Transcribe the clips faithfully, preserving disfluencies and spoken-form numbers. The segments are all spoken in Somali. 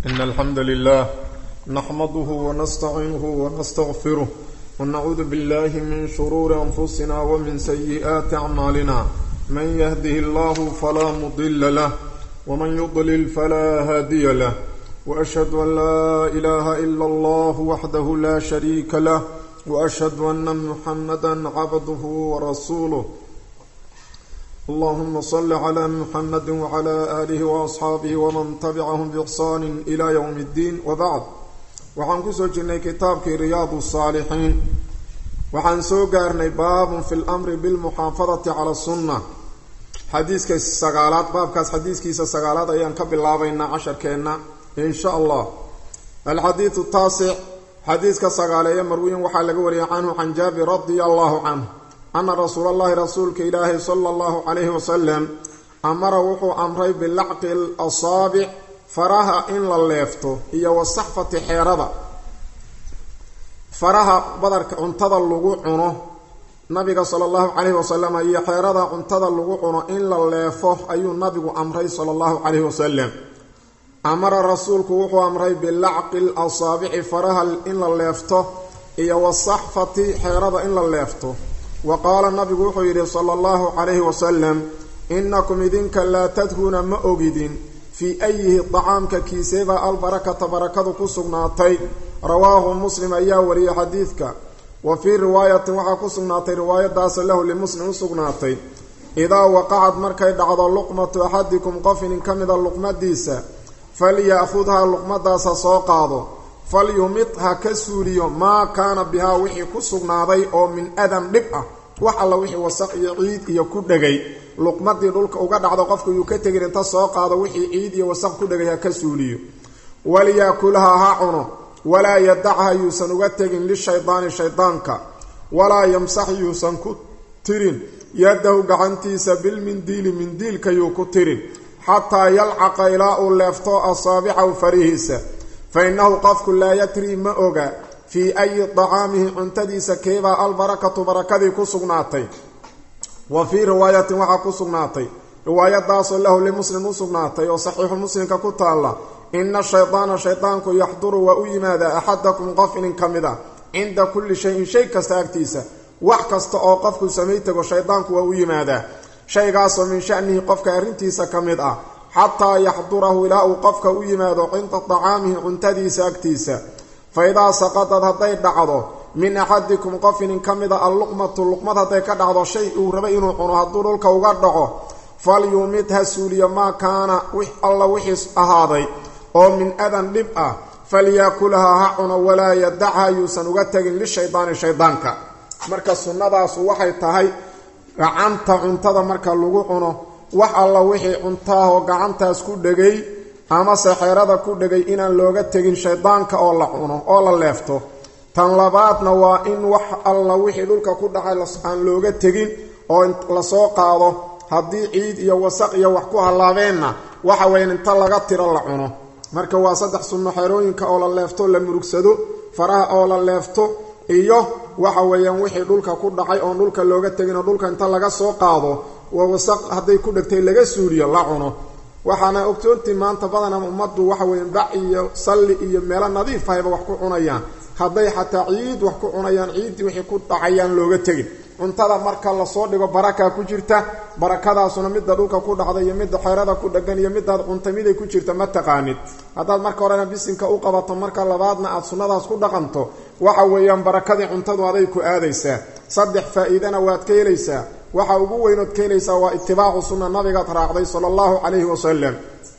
إن الحمد لله نحمده ونستعينه ونستغفره ونعوذ بالله من شرور أنفسنا ومن سيئات أعمالنا من يهده الله فلا مضل له ومن يضلل فلا هادي له وأشهد أن لا إله إلا الله وحده لا شريك له وأشهد أن محمدا عبده ورسوله اللهم صل على محمد وعلى آله وأصحابه ومن تبعهم بإحسان إلى يوم الدين وبعد وحن كسو جرني كتابك رياض الصالحين وحن سو غارني باب في الأمر بالمحافظة على السنة حديث كيس السقالات باب كاس حديث كيس السقالات أيان كبل الله بينا عشر كينا إن شاء الله. الحديث التاسع حديث كالسقالية مروي وحال قوري عنه عن جابر رضي الله عنه أن رسول الله رسولك إلهي صلى الله عليه وسلم أمر وحو أمري باللعق الأصابع فرها إن الليفتو هي والصحفة حيرضة فرها بدرك انتظر اللقوعنه نبي صلى الله عليه وسلم هي حيرضة انتظر اللقوعنه إن الليفه أي النبي أمري صلى الله عليه وسلم أمر رسولك وحو أمري باللعق الأصابع فرها إن الليفتو هي والصحفة حيرضة إن الليفتو وقال النبي وحيره صلى الله عليه وسلم إنكم إذنك لا تدهون مؤجدين في أيه طعامك كيسيبا البركة بركة كسغناتي رواه مسلم أيها وري حديثك وفي رواية وحا كسغناتي رواية داس له لمسلم سغناتي إذا وقعت مركي دعض اللقمة أحدكم قفن كمد اللقمة ديسا فليأخذها اللقمة داسا سوقاضو فليمطها كسوريو ما كان بها وحي كسغنادي او من ادم دبا wax alla wixii wasaq iyo ciid iyo ku dhagay luqmadii dhulka uga dhacdo qofku uu ka tagay inta soo qaado wixii ciid iyo wasaq ku dhagay ka suuliyo waliyakulaha ha'uno wala yad'aha yusan uga tagin li shaytaan shaytaanka wala yamsah yusan ku tirin yadahu gacantiisa bil mindil mindilka yu ku tirin hatta yalqa ila lafto asabi'u farihisa فإنه قفك لا يتري مأوغا في أي طعامه عنتدي سكيبا البركة بركة كسغناتي وفي رواية وحا كسغناتي رواية داس الله لمسلم سغناتي وصحيح مسلم ككتا الله إن الشيطان شيطانك يحضر وأيماذا أحدكم قفل كمدا عند كل شيء شيء كستاكتيسا وحكست أوقفك سميتك وشيطانك وأيماذا شيء قاس من شأنه قفك أرنتيسا كمدا حتى يحضره إلى وقفك ويماذا عند طعامه عنتدي ساكتيسا فإذا سقطت هدي دعضه من أحدكم قفن كمدا اللقمة اللقمة هدي كدعضه شيء ربين ونهدر الكوغدعه فليمتها سوريا ما كان وح الله وحس أهاضي أو من أذن لبقى فليأكلها هعنا ولا يدعها يوسن وغتغن للشيطان الشيطانك مركز السنة سوحي تهي عنت عنتظى مركز اللقوعنه wax alla wixii cuntaha gacantaas ku dhagay ama saxeerada ku dhagay inaan looga tagin shaydaanka oo la cuno oo la leefto tan labaadna waa in wax alla wixii dhulka ku dhacay aan looga tagin oo la soo qaado hadii ciid iyo wasaq iyo wax ku halaabeena waxa weyn inta laga tiro la cuno marka waa saddex sunno xeerooyinka oo la leefto la murugsado faraha oo la leefto iyo waxa weeyaan wixii dhulka ku dhacay oo dhulka looga tagin oo dhulka inta laga soo qaado ووسق هدي ku dhagtay laga suuriyo la cuno waxaana ogtoontii maanta badan ummadu waxa weyn baciyo salli iyo meel nadiif ah wax ku cunayaan haday xataa ciid wax ku cunayaan ciid wixii ku dhacayaan looga tagin cuntada marka la soo dhigo baraka ku jirta barakadaasuna mid dhulka ku dhacday iyo mid xeerada ku dhagan iyo mid cuntamiday ku jirta ma taqaanid hadaad marka horena bisinka u qabato marka labaadna aad sunnadaas ku dhaqanto waxa weeyaan barakadii cuntadu aday ku aadaysaa saddex faa'iidana waad ka helaysaa waxa ugu weynad keenaysa waa ittibaacu sunna nabiga raacday sallallahu alayhi wasallam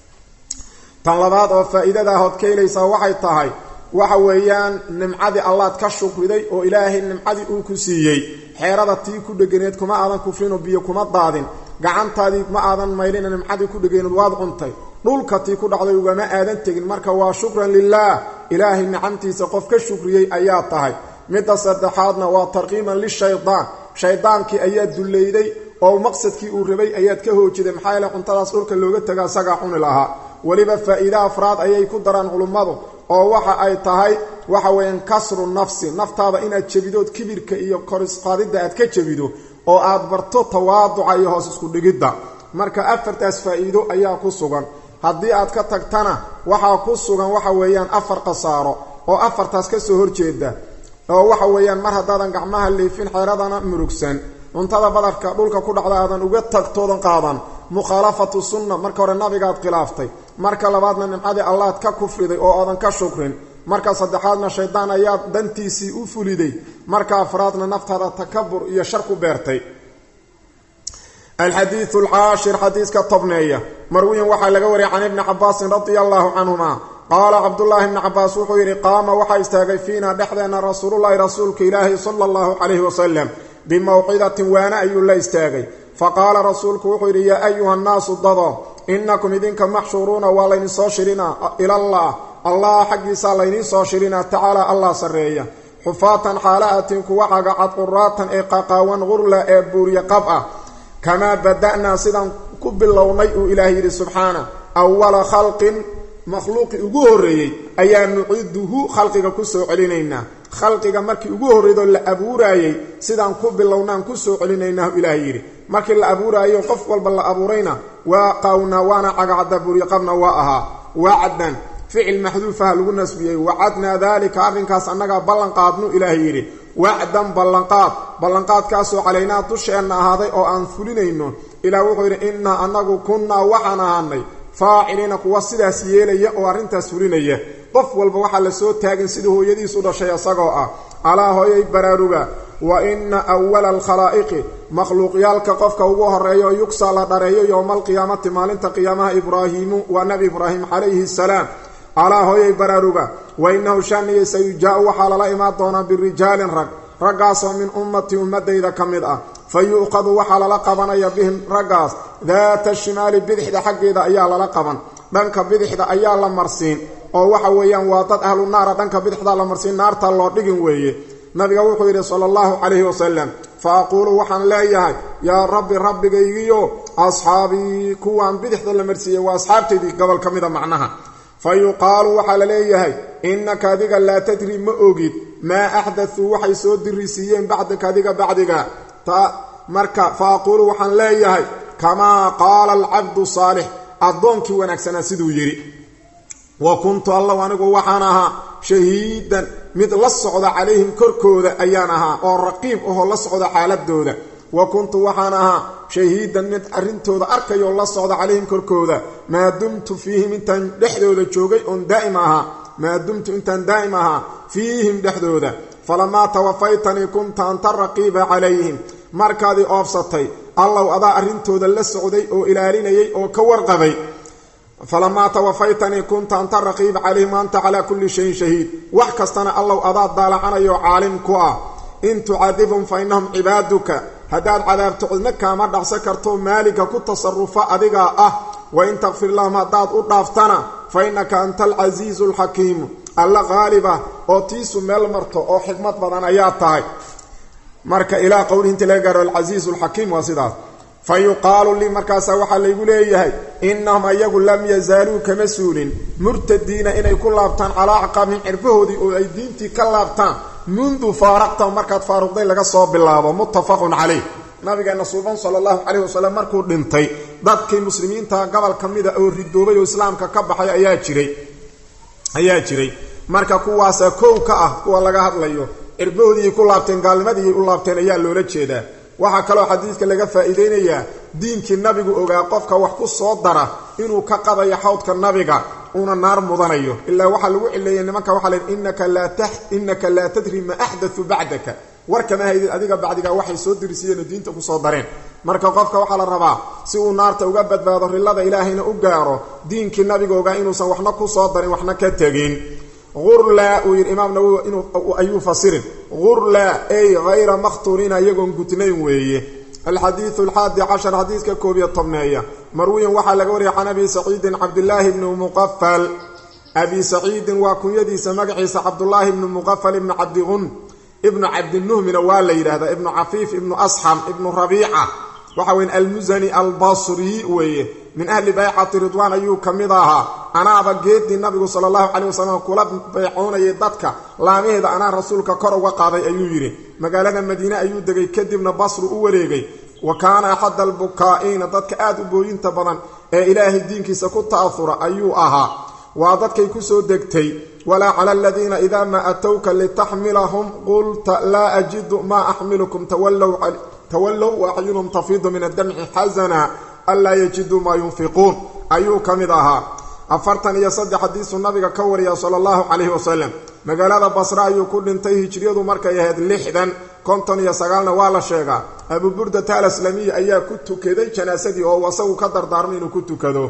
tan labaad oo faa'iidada hod keenaysa waxay tahay waxa weeyaan nimcadi Allah ka shukriday oo ilaahay nimcadi uu ku siiyay xeerada tii ku dhageneed kuma aadan kufrino biyo kuma daadin gacantaadii ma aadan maylin nimcadi ku dhageneed waad cuntay dhulka tii ku dhacday ugama aadan tagin marka waa shukran lillaah ilaahay nicamtiisa qof ka shukriyay ayaa tahay midda saddexaadna waa tarqiiman lishaytaan shaydaanki ayaa duleeyday oo maqsadkii uu rabay ayaad ka hoojiday maxaa la cuntadaas dhulka looga tagaa saga cuni lahaa waliba faa'iida afraad ayay ku daraan culimadu oo waxa ay tahay waxa weyn kasru nafsi naftaada inaad jabidood kibirka iyo koris qaadida aad ka jabido oo aad barto tawaaduca iyo hoos isku dhigida marka afartaas faa'iido ayaa ku sugan haddii aad ka tagtana waxaa ku sugan waxa weeyaan afar qasaaro oo afartaas ka soo horjeeda oo waxa weeyaan mar haddaadan gacmaha leefin xeeradana murugsan cuntada badarka dhulka ku dhacda aadan uga tagtoodan qaadan mukhalafatu sunna marka hore nabigaad khilaaftay marka labaadna nimcadii allaad ka kufriday oo aadan ka shukrin marka saddexaadna shaydaan ayaa dantiisii u fuliday marka afraadna naftaada takabur iyo shar ku beertay الحديث العاشر حديث كطبنية مروي وحا لغوري عن ابن عباس رضي الله عنهما قال عبد الله بن عباس وحيري قام وحا استاغي فينا دحدنا رسول الله رسولك إلهي صلى الله عليه وسلم بموعظة وانا أي الله استاغي فقال رسولك وحيري يا أيها الناس الضضا إنكم إذنك محشورون ولين صاشرين إلى الله الله حقي سالين صاشرين تعالى الله سرية حفاة حالاتك وحق عطراة إقاقا غرلا إبوري قبأ كما بدأنا سيدان كبلوني إلهي سبحانه أول خلق مخلوق أغوري أيان نعيده خلقك كسو علينا خلقك مركي أغوري دول لأبوراي سيدان كبلونا كسو علينا إلهي مركي لأبوراي وقف والبلا أبورينا وقاونا وانا عقعد بوري قبنا واها وعدا فعل محذوفها لغنس بيه وعدنا ذلك أرنكاس أنك بلنقادنو إلهي وعدا بلنقاد بلنقاد كاسو علينا دشينا هذا او ان فلينينو الى وغير ان انغو كنا وحنا هني فاعلين كو سداس ييليا او arrintaas fulinaya qof walba waxa la soo taagin sida hooyadiisu dhashay asagoo ah ala hooyay baraaruga wa inna awwal al khalaiq makhluuqyalka qofka ugu horeeyo yuksa la dhareeyo yawmal qiyaamati maalinta qiyaamaha ibraahimu wa nabi ibraahim alayhi salaam على هوي براروغا وإنه شاني سيجاء وحال لا إما دونا بالرجال رق رقاص من أمتي أمتي إذا كمدأ فيؤقض وحال لقبنا يبهم رقاص ذات الشمال بدحد حق إذا أيال لقبا دانك بدحد أيال لمرسين أو وحويا واطت أهل النار دانك بدحد لمرسين نار تالله دقن ويه نبي وحوير صلى الله عليه وسلم فأقول وحن لا يهي يا رب رب جيجيو أصحابي كوان بدحد لمرسين وأصحابتي دي قبل كمدة معناها فيقال وحال ليه إنك هذيك لا تدري ما أوجد ما أحدثوا وحي سود الرسيين بعدك هذيك بعدك مركا فأقول وحال ليه كما قال العبد الصالح أظنك ونكسنا سدو يري وكنت الله وانقو وحانها شهيدا مثل الصعود عليهم كركوذا أيانها أو الرقيب أهو الصعود حالدوذا وكنت وحانها شهيدا من أرنتوذا أركي الله الصعود عليهم كركوذا ما دمت فيهم انتان دحدوذا جوغي ان دائمها ما دمت انتان دائمها فيهم دحدوذا فلما توفيتني كنت أنت الرقيب عليهم مركادي أفسطي الله أضاء أرنتوذا للسعودي أو إلاليني أو كورغبي فلما توفيتني كنت أنت الرقيب عليهم وأنت على كل شيء شهيد وحكستنا الله أضاء ضالعنا يعالم كوا إن تعذبهم فإنهم عبادك هداد عذاب تعذنك ما دعسكرتو مالك كنت تصرفا أذيقا أه وإن تغفر لهم هداد أضافتنا فإنك أنت العزيز الحكيم الله غالبة أو تيسو ملمرتو أو حكمة بدن آياتاي مركا إلى قوله انت لقر العزيز الحكيم وصدات فيقال لي مركا سوحا ليقول إيهي إنهم أيقول لم يزالوا كمسؤول مرتدين إن يكون لابتان على عقابهم عرفه دي أو أي دينتي كاللابتان منذ فارقته مركات فاروق دي لغا صوب بالله متفق عليه نبينا صوبان صلى الله عليه وسلم markuu dhintay dadkii muslimiinta gobol kamida oo ridoobay oo islaamka ka baxay ayaa jiray ayaa jiray marka kuwaas koow ka ah kuwa laga hadlayo irboodii ku laabteen gaalnimadii u laabteen ayaa loola jeedaa waxa kale oo xadiiska laga faa'iideynaya diinkii nabigu ogaa qofka wax ku soo dara inuu ka qadayo xawdka nabiga una naar mudanayo illa waxa lagu cileeyay nimanka waxa leen innaka la tah innaka la tadri ma ahdathu ba'daka warkama haydi adiga bacdiga waxay soo dirisiyeen diinta ku soo dareen marka qofka waxa la rabaa si uu naarta uga badbaado rilada ilaahayna u gaaro diinkii nabiga ogaa inuu san waxna ku soo darin waxna ka tagin غرلا والإمام نووي إنه أيو فصير غرلا أي غير مخطورين يقون قتنين ويه الحديث الحادي عشر حديث ككوبية الطبنية مروي وحا لقوري عن أبي سعيد عبد الله بن مقفل أبي سعيد وكن يدي سمق عيسى عبد الله بن مقفل ابن عبد غن ابن عبد النهم من والي هذا ابن عفيف ابن أصحم ابن ربيعة وحوين المزني البصري ويه من أهل بيعة رضوان أيو كمضاها أنا بقيت النبي صلى الله عليه وسلم كلاب بيعون يددك لا مهد أنا رسولك كرو وقاضي أيو يري مقالنا المدينة أيو دقي كدبنا بصر أوليغي وكان أحد البكائين ددك آدو بوين تبضا ee ilaahay diinkiisa ku ta'athura ayuu ahaa waa dadkay ku soo degtay walaa cala alladina idha ma atawka litaxmilahum qulta la ajidu ma ahmilukum tawallaw tawallaw wa ahyunhum tafidu min ad-dam'i hazana alla yajidu ma yunfiqun ayuu kamid ahaa afartan iyo saddex xadiis nabiga ka wariya sallallahu alayhi wasallam magaalada Basra ayuu ku dhintay hijriyadu markay ahayd lixdan konton iyo sagaal na waa la sheegaa Abu Burda al-Islami ayaa ku tukaday janaasadii oo wasagu ka dardaarmay inuu ku tukado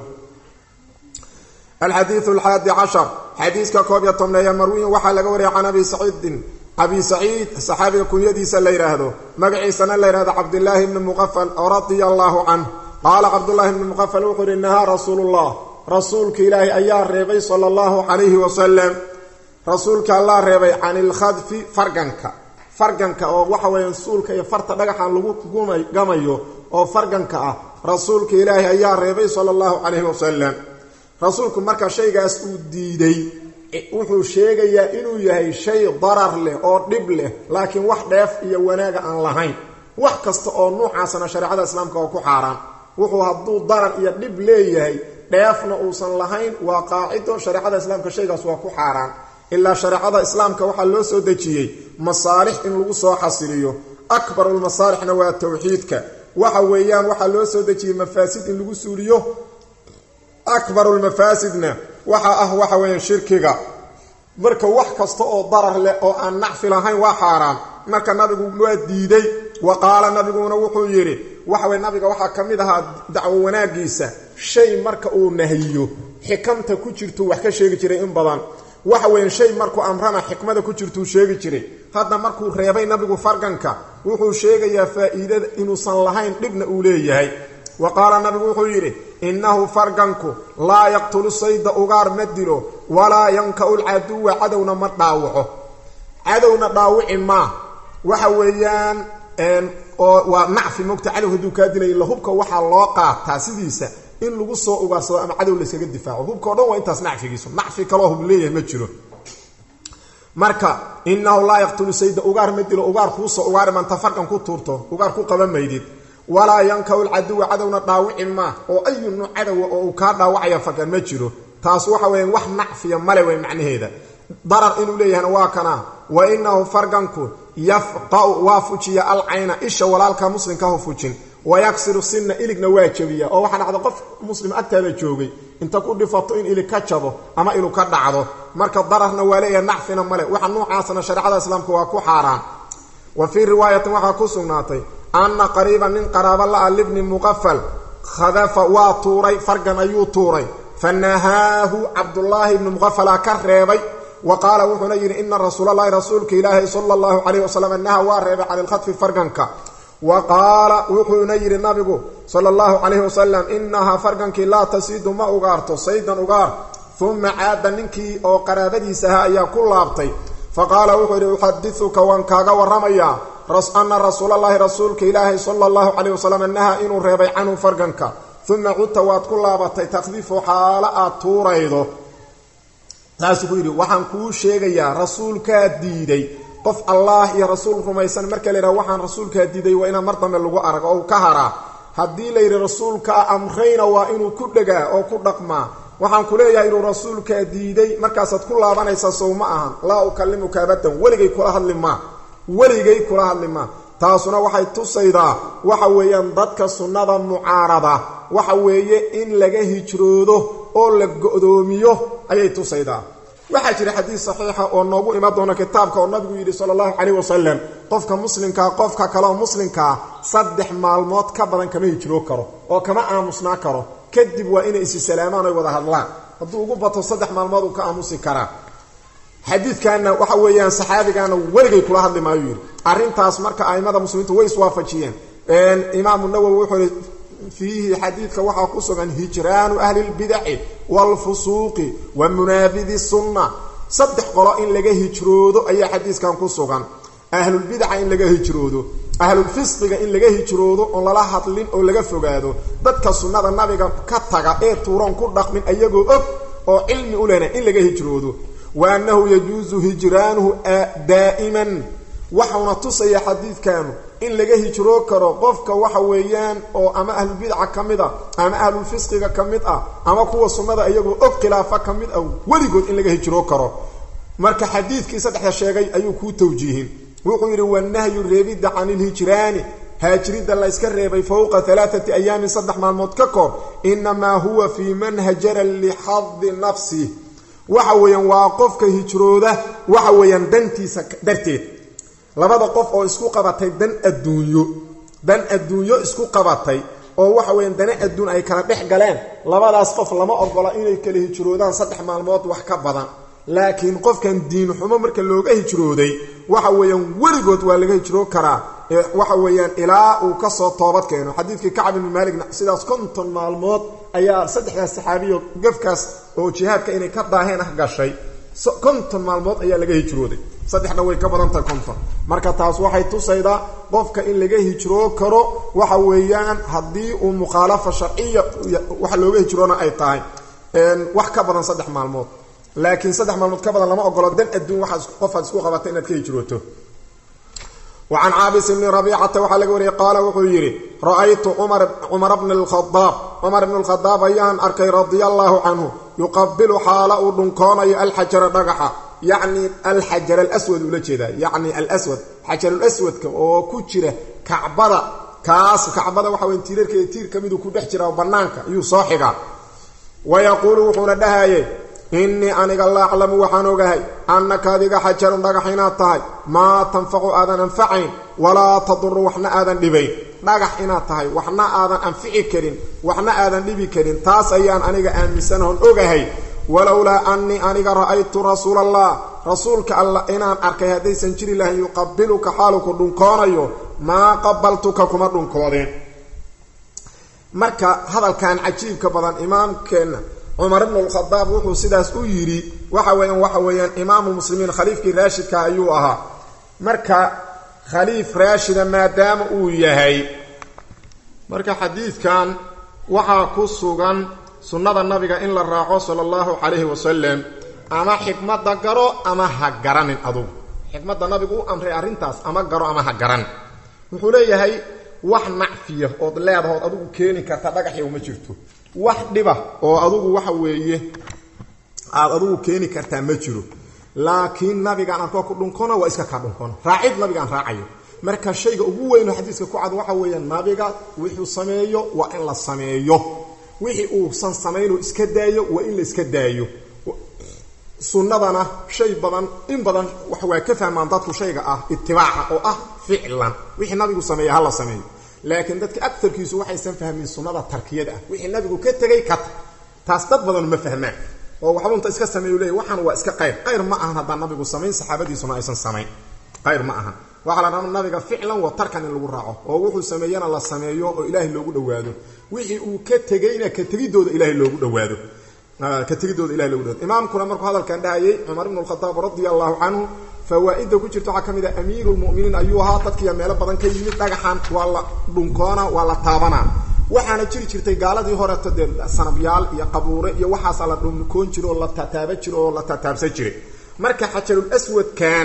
الحديث الحادي عشر حديث كوبية طمنية مروي وحا لغوري عن أبي سعيد أبي سعيد صحابي كنيدي سليرهدو مقعي سنة ليرهد عبد الله بن مغفل رضي الله عنه قال عبد الله بن مغفل وقل إنها رسول الله رسولك إلهي أيار ريبي صلى الله عليه وسلم رسولك الله ريبي عن الخذف فرقنك فرقنك أو وحا ينسولك يفرط دقح عن لغوك قميو أو فرقنك رسولك إلهي أيار ريبي صلى الله عليه وسلم rasuulku marka shaygaas uu diiday wuxuu sheegayaa inuu yahay shay darar leh oo dhib leh laakiin wax dheef iyo wanaaga aan lahayn wax kasta oo nuucaasna shariicada islaamka oo ku xaraan wuxuu haduu darar iyo dhib leeyahay dheefna uusan lahayn waa qaacido shariicada islaamka shaygaas waa ku xaraan illa shariicada islaamka waxa loo soo dajiyay masaalix in lagu soo xasiliyo akbarul masaalixna waa tawxiidka waxa weeyaan waxa loo soo dajiyay mafaasid in lagu suuliyo أكبر المفاسدنا وحا أهو وحوين شركيغا مركا وحكست أو ضرر له أو أن نعفي لهين وحارام مركا النبي قلوا ديدي وقال النبي قلوا وحو يري وحوين النبي وحا كميدها دعوة وناقيسة شيء مركا أو نهيو حكمتا كجرتو وحكا شيء جري انبضان وحوين شيء مركا أمرنا حكمتا كجرتو شيء جري هذا مركا ريبين النبي فرقنكا وحو شيء يا فائدة إنو صلحين لبن أوليه وقال النبي وحيره إنه فرقنكو لا يقتل الصيد أغار مدلو ولا ينكأ العدو عدونا مداوعه عدونا داوع ما وحويان ونعفي مقتعله هدوكادنا إلا هبك وحا الله تاسديسا إن لغصو أغارسو أما عدو لسيق الدفاع هبك ودوا إنتاس نعفي قيسو نعفي كالله بليه مجره marka innahu la yaqtulu sayda ugar midilo ugar kuuso ugar man tafarkan ku turto ugar ku qaban meydid wala yankaul adu adawna daawic ma oo ayunu adaw oo ka daawacaya fakan ma jiro taas waxa weyn wax nacfiya male way macnaheeda darar inuu leeyahay waa kana wa innahu farganku yafqa wa fujiya al-ayna isha walaalka muslimka hu fujin wa yaksiru sinna iligna waajibiya oo waxa dhacdo qof muslim agtaada joogay inta ku dhifato in ilig ka jabo ama ilu ka dhacdo marka dararna waleeya nacfina male waxa noocaasna shariicada islaamka waa ku xaraan wa fi riwaayatin waxa ku sugnaatay anna qariban min qaraba la ibn muqaffal khadafa wa turay fargan ayu turay fanahahu abdullah ibn muqaffal karreebay وقال وحنا يري إن رسول الله رسولك إلهي صلى الله عليه وسلم أنها وارب على الخطف فرقنك وقال وحنا يري النبي صلى الله عليه وسلم إنها فرقنك لا تسيد ما أغارت صيدا أغار ثم عاد منك أو قرابدي سهايا كل أبطي فقال وحنا أحدثك وانكاغا ورميا رس أن رسول الله رسولك إلهي صلى الله عليه وسلم أنها إنو ريبي عنه فرقنك ثم عدت وات كل أبطي تخذيف حالة توريضه taas ku yiri waxaan ku sheegayaa rasuulka diiday qof Allah iyo rasuul rumaysan marka leeyahay waxaan rasuulka diiday waa ina martaba lagu arag oo ka hara hadii leeyahay rasuulka amrayna waa inuu ku dhagaa oo ku dhaqma waxaan ku leeyahay inuu rasuulka diiday markaas aad ku laabanaysa sawma ahan la ukallimuka abadan waligay kula hadlima waligay kula hadlima taasuna waxay tusaydaa waxa weeyaan dadka sunnada mucaarada waxa weeye in laga hijroodo oo la go'doomiyo ayay tusaydaa waxa jira xadiis saxiixa oo noogu iman doona kitaabka oo nabigu yiri sallallahu alayhi wasallam qofka muslimka qofka kale oo muslimka saddex maalmood ka badan kama hijroo karo oo kama aamusnaa karo kadib waa inay is salaamaan ay wada hadlaan haduu ugu bato saddex maalmood uu ka aamusi karaa xadiidkana waxa weeyaan saxaabigaana waligay kula hadli maayo yiri arintaas marka aimada muslimiintu way iswaafajiyeen een imaam an-Nawawi wuxuu فيه حديث وحا كسغان هجران أهل البدع والفسوق ومنابذ السنة صدح قراء لغا هجرودو أي حديث كان كسغان أهل البدع إن لغا هجرودو أهل الفسق إن لغا هجرودو أن لا حطلين أو لغا فغادو ددك السنة النبي كتغا إيه توران كردق من أيغو أب أو علم أولينا إن لغا هجرودو وأنه يجوز هجرانه دائما وحونا تصي حديث كانوا in laga hijroo karo qofka waxa weeyaan oo ama ahlul bid'a kamid ah ama ahlul fisqiga kamid ah ama kuwa sunnada iyagoo og khilaafa kamid ah waligood in laga hijroo karo marka xadiidkii saddexda sheegay ayuu ku tawjiihin wuxuu yiri wanahyu reebida anil hijraani hajrida la iska reebay fawqa thalathati ayaamin saddex maalmood ka kor inma huwa fi man hajara li hadd nafsi waxa weeyaan waa qofka hijrooda waxa weeyaan dantiisa darteed labada qof oo isku qabatay dan adduunyo dan adduunyo isku qabatay oo waxa weeyaan dan adduun ay kala dhex galeen labadaas qof lama ogola inay kala hijroodaan saddex maalmood wax ka badan laakiin qofkan diin xumo marka looga hijrooday waxa weeyaan waligood waa laga hijroo karaa waxa weeyaan ilaa uu ka soo toobad keeno xadiidkii Kacb ibn Malik sidaas konton maalmood ayaa saddexdaas saxaabiyo gafkaas oo jihaadka inay ka daaheen ah gashay konton maalmood ayaa laga hijrooday saddexna way ka badan tahay konton marka taas waxay tusaydaa qofka in laga hijroo karo waxa weeyaan hadii uu mukhalafa sharciya waxa looga hijroona ay tahay een wax ka badan saddex maalmood laakiin saddex maalmood ka badan lama ogolo dan adduun waxa qof isku qabatay inaad ka hijrooto وعن عابس بن ربيعة وحلق وري قال وحيري رأيت عمر عمر بن الخطاب عمر بن الخطاب أيان أركي رضي الله عنه يقبل حال أردنكون الحجر دقحة يعني الحجر الأسود ولا كذا يعني الأسود حجر الأسود وكتشرة كعبرة كاس كعبرة وحوين تيرك تير كميدو كدحجرة وبنانك يصاحقا ويقول وحنا دهاي إني أنا الله أعلم وحنوجهي أنك هذه حجر دقحينا طاي ما تنفع آذان أنفعين ولا تضر وحنا آذان لبين دقحينا طاي وحنا آذان أنفعي كرين وحنا آذان لبي كرين تاس أيان أنا أمسنهن أوجهي ولولا أني أنا رأيت رسول الله رسولك الله إن أركي هذه سنجري له يقبلك حالك دنكونيو ما قبلتك كما دنكونين مركا هذا كان عجيب كبدان إمام كان عمر بن الخطاب وحو سيداس او يري waxa weeyaan waxa weeyaan imaam muslimiin khaliifkii raashidka ayuu ahaa marka khaliif raashid maadaama uu yahay marka xadiidkan waxa ku sugan sunnada nabiga in la raaco sallallahu alayhi wasallam ama xikmada garo ama ha garanin adu xikmada nabigu amray arintaas ama garo ama ha garan wuxuu leeyahay wax nacfiya oo leedahay adigu keeni karta dhagaxyo ma jirto wax dhiba oo adigu waxa weeye aad adigu keeni kartaa ma jiro laakiin nabiga aan arko ku dhunkona waa iska ka dhunkona raacid nabiga aan raacayo marka shayga ugu weyn oo xadiiska ku cad waxa weeye nabiga wuxuu sameeyo waa in la sameeyo wixii uu san sameeyo iska daayo waa in la iska daayo sunnadana shay badan in badan wax waa ka fahmaan dadku shayga ah ittibaaca oo ah ficlan wixii nabigu sameeyo hala sameeyo laakiin dadka aktarkiisu waxay san fahmin sunnada tarkiyada wixii nabigu ka tagay ka taas dad badan ma fahmaan oo waxa uu iska sameeyo leeyahay waxaan waa iska qayr qayr ma aha haddii nabigu sameeyay saxaabadiisuna aysan sameeyay qayr ma aha waxa la rabaa nabiga ficlan wa tarkan in lagu raaco oo wuxuu sameeyana la sameeyo oo ilaahay loogu dhawaado wixii uu ka tagayna ka tagidooda ilaahay loogu dhawaado ka tagidooda ilaahay loogu dhawaado imaamkuna markuu hadalkan dhahayay Umar ibn al-Khattab radiyallahu anhu فوائد كجرت حكمه امير المؤمنين ايها تدكيا meelo badan ka yimid dhagaxan wala dhunkoona wala taabana waxaana jiri jirtay gaaladii hore tadeen sanabyaal iyo qabuure iyo waxaas la dhunkoon jiro la tataaba jiro la tataabsan jiray marka xajarul aswad kan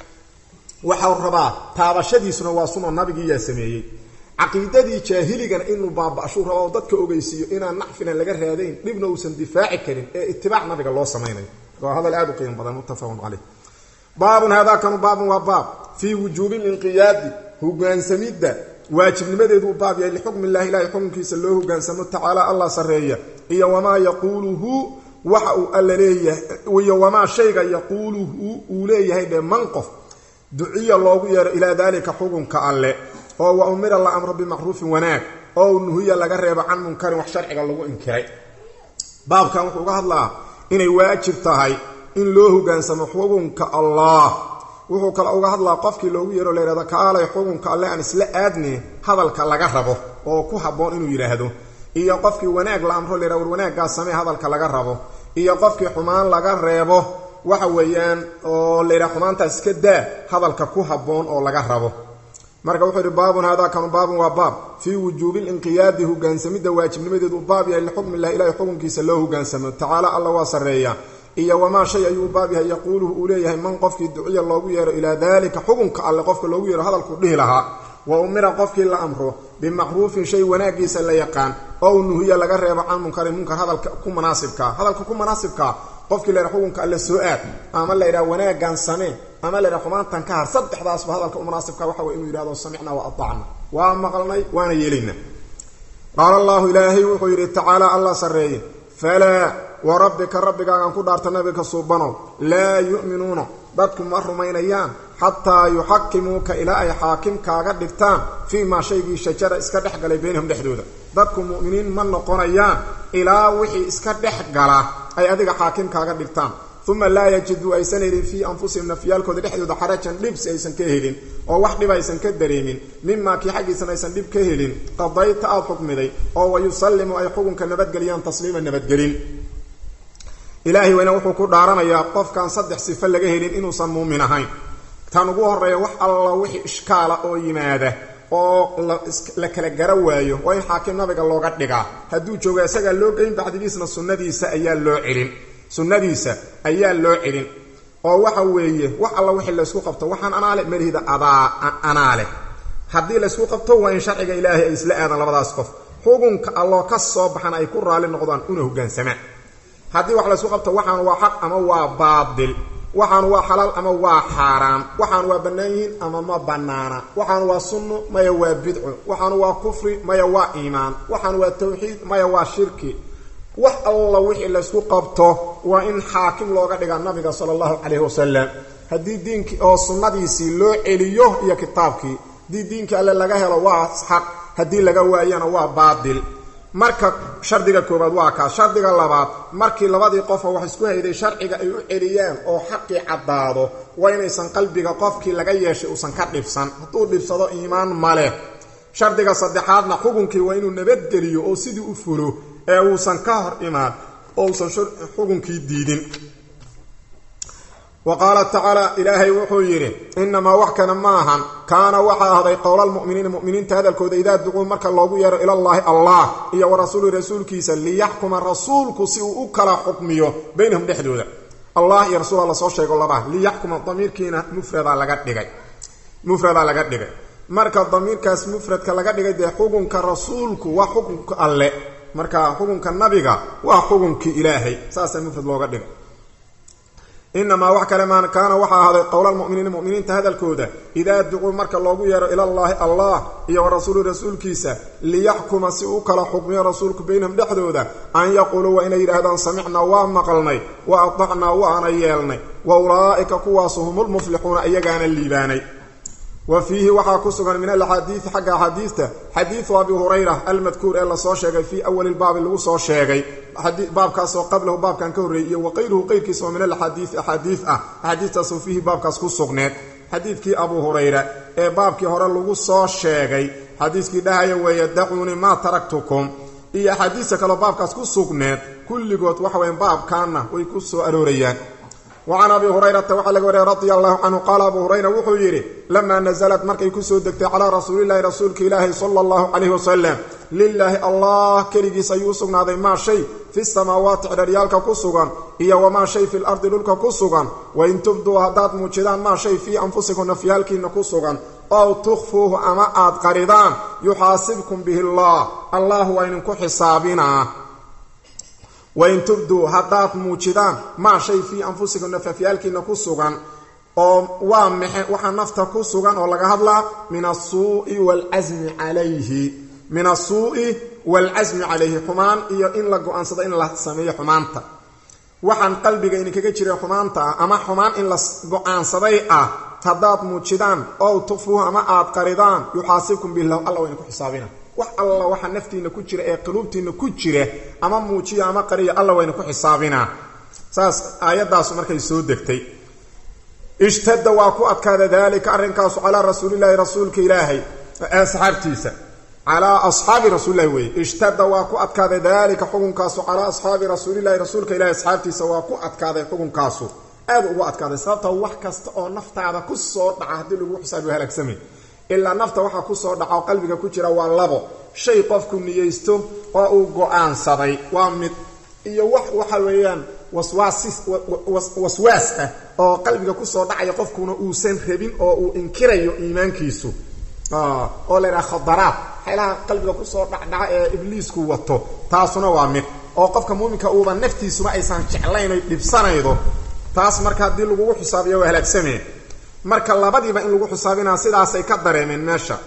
waxa uu rabaa taabashadiisuna waa sunnah nabigii yaa sameeyay aqeedadii jaahiligan inuu baabasho rabo dadka ogeysiyo inaan nacfina laga raadayn dibna uusan difaaci karin ee ittibaac nabiga loo sameeyay waa hadal aad u qiimo badan muttafaqun alayh باب هذا كان باب وباب في وجوب الانقياد هو كان سميد واجب نمديدو باب يلي حكم الله لا يحكم كيس الله كان سمو تعالى الله سريه اي وما يقوله وحو الليه ويا وما شيء يقوله وليه هيدا منقف دعي الله ير الى ذلك حكم كالله او امر الله امر بمعروف ونهي او نهي لغا ريب عن منكر وشرعي لو انكري باب كان وحو هادلا اني واجب tahay in loo hogaansamo xukunka Allah wuxuu kala uga hadlaa qofkii loogu yeero leerada kaalay xukunka Allah aan isla aadni hadalka laga rabo oo ku haboon inuu yiraahdo iyo qofkii wanaag la amro leeraa wanaaga samee hadalka laga rabo iyo qofkii xumaan laga reebo waxa weeyaan oo leeraa xumaanta iska daa hadalka ku haboon oo laga rabo marka wuxuu baabun hada kan baabun waa baab fi wujubil inqiyad hogaansamida waajibnimadeedu baab yahay xukm Allah ilaahay xukunkiisa loo hogaansamo taala Allah waa sareeya iyo wama shay ayuu baabiha yaqulu uleeyahay man qofkii duciya loogu yeero ila dalika xukunka alle qofka loogu yeero hadalku dhihi laha wa umira qofkii la amro bimacruufin shay wanaagiisa la yaqaan oo nuhiya laga reebo can munkar munkar hadalka ku munaasibka hadalka ku munaasibka qofkii la xukunka alla soo aad ama la ira wanaagan samee ama la ira xumaantan ka har saddexdaas hadalka munaasibka waxa way inuu yiraahdo samicna wa ata'na wa maqalnay waana yeelina qala allah ilaahi wuxuu yiri ta'ala allah sareey fala wa rabbika rabbika aan ku dhaarta nabika subhanahu la yu'minuna dadkum arrumaynayaan hatta yuhakkimuka ila ay haakim kaaga dhigtaan fi ma shaygi shajara iska dhaxgalay beenhum dhexdooda dadku mu'miniin ma noqonayaan ila wixii iska dhaxgala ay adiga haakim kaaga dhigtaan thumma la yajidu aysan helin fi anfusihim nafyalkooda dhexdooda xarajan dhibs aysan ka helin oo wax dhib aysan ka dareemin mimma ki xaqiisan aysan dhib ka helin qadayta aad xukmiday oo wayusallimu ay xukunka nabadgeliyaan tasliima nabadgelin ilaahi wayna wuxuu ku dhaaranayaa qofkan saddex sifo laga helin inuu san muumin ahayn tan ugu horeeyo wax alla wixii iskaala oo yimaada oo la kala garawaayo way xaakim nabiga looga dhigaa haduu joogo isaga loo geyn bacdigiisna sunnadiisa ayaa loo cilin sunnadiisa ayaa loo cilin oo waxa weeye wax alla wixii la isku qabto waxaan anaale marida adaa anaale hadii la isku qabto waa in sharciga ilaahi ay isla aadan labadaas qof xukunka Allah ka soo baxan ay ku raali noqdaan una hoggaansamaan hadii wax la isku qabto waxaan waa xaq ama waa baadil waxaan waa xalaal ama waa xaraam waxaan waa banaayin ama ma banaana waxaan waa sunno maya waa bid'u waxaan waa kufri maya waa iimaan waxaan waa tawxiid maya waa shirki wax alla wixii la isku qabto waa in xaakim looga dhiga nabiga sallallahu alayhi wasallam hadii diinki oo sunnadiisi loo celiyo iyo kitaabkii di diinki alla laga helo waa xaq hadii laga waayana waa baadil marka shardiga koobaad waa ka shardiga labaad markii labadii qof wax isku hayday sharciga ay u celiyaan oo xaqi cadaado waa inaysan qalbiga qofkii laga yeeshay uusan ka dhibsan haduu dhibsado iimaan male shardiga saddexaadna xukunkii waa inuu nabadgeliyo oo sidii u fulo ee uusan ka hor imaan oo uusan xukunkii diidin وقال تعالى إلهي وحيره إنما وحكنا معهم كان وحا هذا قول المؤمنين المؤمنين هذا الكود إذا دعوا مركا الله يرى إلى الله الله إيا ورسول رسول كيسا ليحكم الرسول كسيء أكلا حكميه بينهم لحدودا الله يا رسول الله صلى الله عليه وسلم ليحكم الضمير كينا مفرد على قد دقي مفرد على قد دقي مركا الضمير كاس مفرد كلا قد دقي دي حكم كرسولك وحكم الله مركا حكم كالنبي وحكم كإلهي ساسا مفرد الله قد دقي إنما وحكى لما كان وحا هذا قول المؤمنين المؤمنين هذا الكودة إذا دعوا مركا الله يرى إلى الله الله إيا ورسول رسول كيسا ليحكم سيؤك لحكم رسولك بينهم لحدودا أن يقولوا وإن إذا سمعنا ومقلني وأطعنا وأنا يالني وأولئك كواسهم المفلحون أيقان الليباني وفيه وحا كسغا من الحديث حق حديثه حديث أبي هريرة المذكور إلا صو شيغي في أول الباب اللي صو شيغي حديث باب كاس قبله باب كان كوري وغيره غير كيس من الحديث احاديث اه حديث صو فيه باب كاس كسغنيد حديث كي أبو هريرة ee baabkii hore lagu soo sheegay xadiiskii dhahay way yad'uni ma taraktukum iyo xadiis kale baabkaas ku sugneed kulligood waxa weyn baabkaana way ku soo aroorayaan وعن أبي هريرة وحلق رضي الله عنه قال أبو هريرة وحيره لما نزلت مركي كسو دكت على رسول الله رسولك إلهي صلى الله عليه وسلم لله الله كريجي سيوسقنا ذي ما شيء في السماوات على ريالك كسوغا إيا وما شيء في الأرض للك كسوغا وإن تبدوا هدات موجدان ما شيء في أنفسكم نفيالك نكسوغا أو تخفوه أماءات قريدان يحاسبكم به الله الله وإنكم حسابنا وإن تبدوا هدات موجدان ما شيء في أنفسكم نفيالك نكسوغا أو وحا نفتا كسوغا أو لغا هدلا من السوء والعزم عليه من السوء والعزم عليه حمان إيا إن لقوا أنصد إن الله سميه حمانتا وحان قلبك إنك كجري حمانتا أما حمان إن لقوا أنصدئ هدات موجدان أو تخفوه أما آت قريدان يحاسبكم بالله الله وإنكم حسابنا wax alla waxa naftiina ku jira ee qulubtiina ku jira ama muujiya ama qariya alla wayna ku xisaabina saas aayadaas markay soo degtay ishtadda wa ku adkaada dalika arrinkaas ala rasuulillahi rasuulka ilaahi asxaabtiisa ala asxaabi rasuulillahi way ishtadda wa ku adkaada dalika xukunkaas ala asxaabi rasuulillahi rasuulka ilaahi asxaabtiisa wa ku adkaada xukunkaas aad ugu adkaada sababta wax kasta oo naftaada ku soo dhaca hadii lagu xisaabiyo halagsamay إلا نفط وحا كسو دعو قلبك كجرا واللبو شيء قفكم نيستو او غوان صدي وامد iyo wax waxa weeyaan waswaas waswaas oo qalbiga ku soo dhacay qofkuna uu san rabin oo uu inkirayo iimaankiisu اه oo leeyahay khadaraat xaylaha qalbiga ku soo dhacdhaca ee ibliisku wato taasuna waa mid oo qofka muuminka uu ban naftiisuma aysan jeclayn ay dhibsanaydo taas marka hadii lagu xisaabiyo waa halaagsamee marka labadiiba in lagu xisaabina sidaas ay ka dareemeen meesha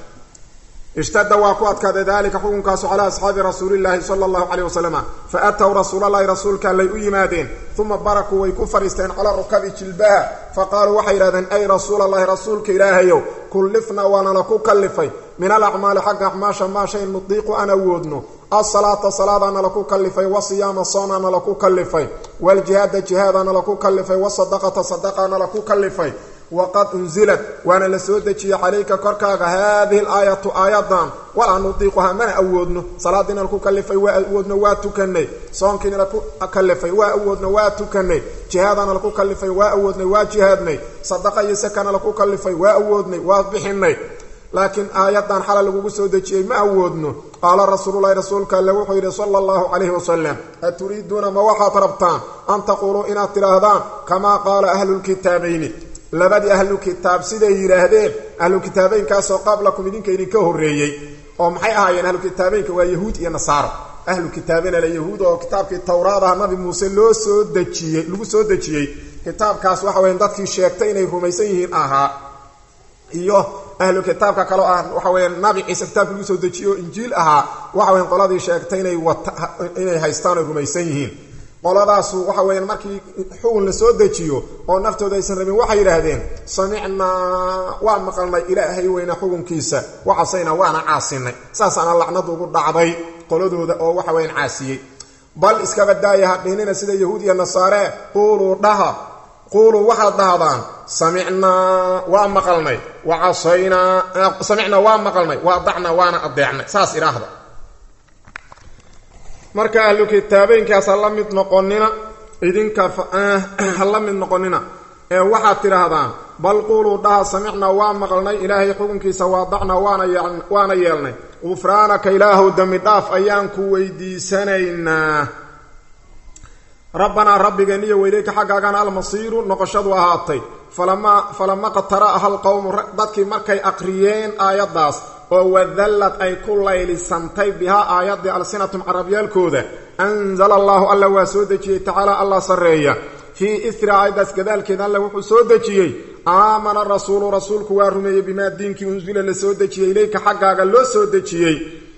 اشتد واقعات كذلك حكم كاس على أصحاب رسول الله صلى الله عليه وسلم فأتوا رسول الله رسولك اللي يمادين ثم بركوا ويكفر استين على ركاب جلبها فقالوا وحيرادا أي رسول الله رسولك إلهي كلفنا وانا لكو كلفي من الأعمال حق أحماشا ما شيء نطيق أنا وودنه الصلاة صلاة أنا لكو كلفي والصيام الصوم أنا لكو كلفي والجهاد جهاد أنا لكو كلفي والصدقة صدقة أنا لكو كلفي وقد انزلت وانا لسودتي عليك كركاغ هذه الايه ايضا ولا نطيقها من اودنا صلاتنا لكو كلفي واودنا واتكني صومكنا لكو كلفي واودنا واتكني جهادنا لكو كلفي واودنا واجهادني صدقه يسكن لكو كلفي واودنا واضحني لكن ايضا حلال لغو سودتي ما اودنا قال رسول الله رسولك الله صلى الله عليه وسلم اتريدون ما وحى طربتان ان تقولوا ان تراهدان كما قال اهل الكتابين labadi ahlu kitaab siday yiraahdeen ahlu kitaabayn ka soo qablakum idinka idinka horeeyay oo maxay ahaayeen ahlu kitaabaynka waa yahuud iyo nasaaro ahlu kitaabayna la yahuud oo kitaabkii tawraadaha nabi muuse loo soo dajiyay lagu soo dajiyay kitaabkaas waxa weeyaan dadkii sheegtay inay rumaysan yihiin aha iyo ahlu kitaabka kale ah waxa weeyaan nabi ciise kitaabka lagu soo dajiyo injiil aha waxa weeyaan qoladii sheegtay inay inay haystaan rumaysan yihiin qoladaas waxa weeyaan markii xugun la soo dajiyo oo naftooda aysan rabin waxa yiraahdeen samicna wa maqalnay ilaahay weyna xugunkiisa waxasayna waana caasinay saasana lacnadu ugu dhacday qoladooda oo waxa weeyaan caasiyay bal iska badaayaha dhinina sida yahuud iyo nasaare qulu dhaha qulu waxa dhahdaan samicna wa maqalnay wa asayna samicna wa maqalnay wa dacna waana adeecnay saas iraahda marka ahlu kitaabaynkaas la mid noqonina idinka la mid noqonina ee waxa tiraahdaan bal qulu dhaha samicna wa maqalnay ilaahay xukunkiisa waa dacna waana waana yeelnay ufraanaka ilaahu dami dhaaf ayaan ku weydiisanayna rabbana rabbigana iyo weyleyka xaqaagan al-masiir noqoshadu ahaatay falama falama qatara ahal qawm dadkii markay aqriyeen aayadaas oo wadallat ay kullayli santay biha aayadii alsinatum arabiyalkooda anzala allah alla wa soo dajiyay ta'ala allah sareeya fi israa'ildas gadalkeeda alla wuxuu soo dajiyay aamana rasuulu rasuulku waa rumeeyay bima diinki unzila la soo dajiyay ilayka xaqaaga loo soo dajiyay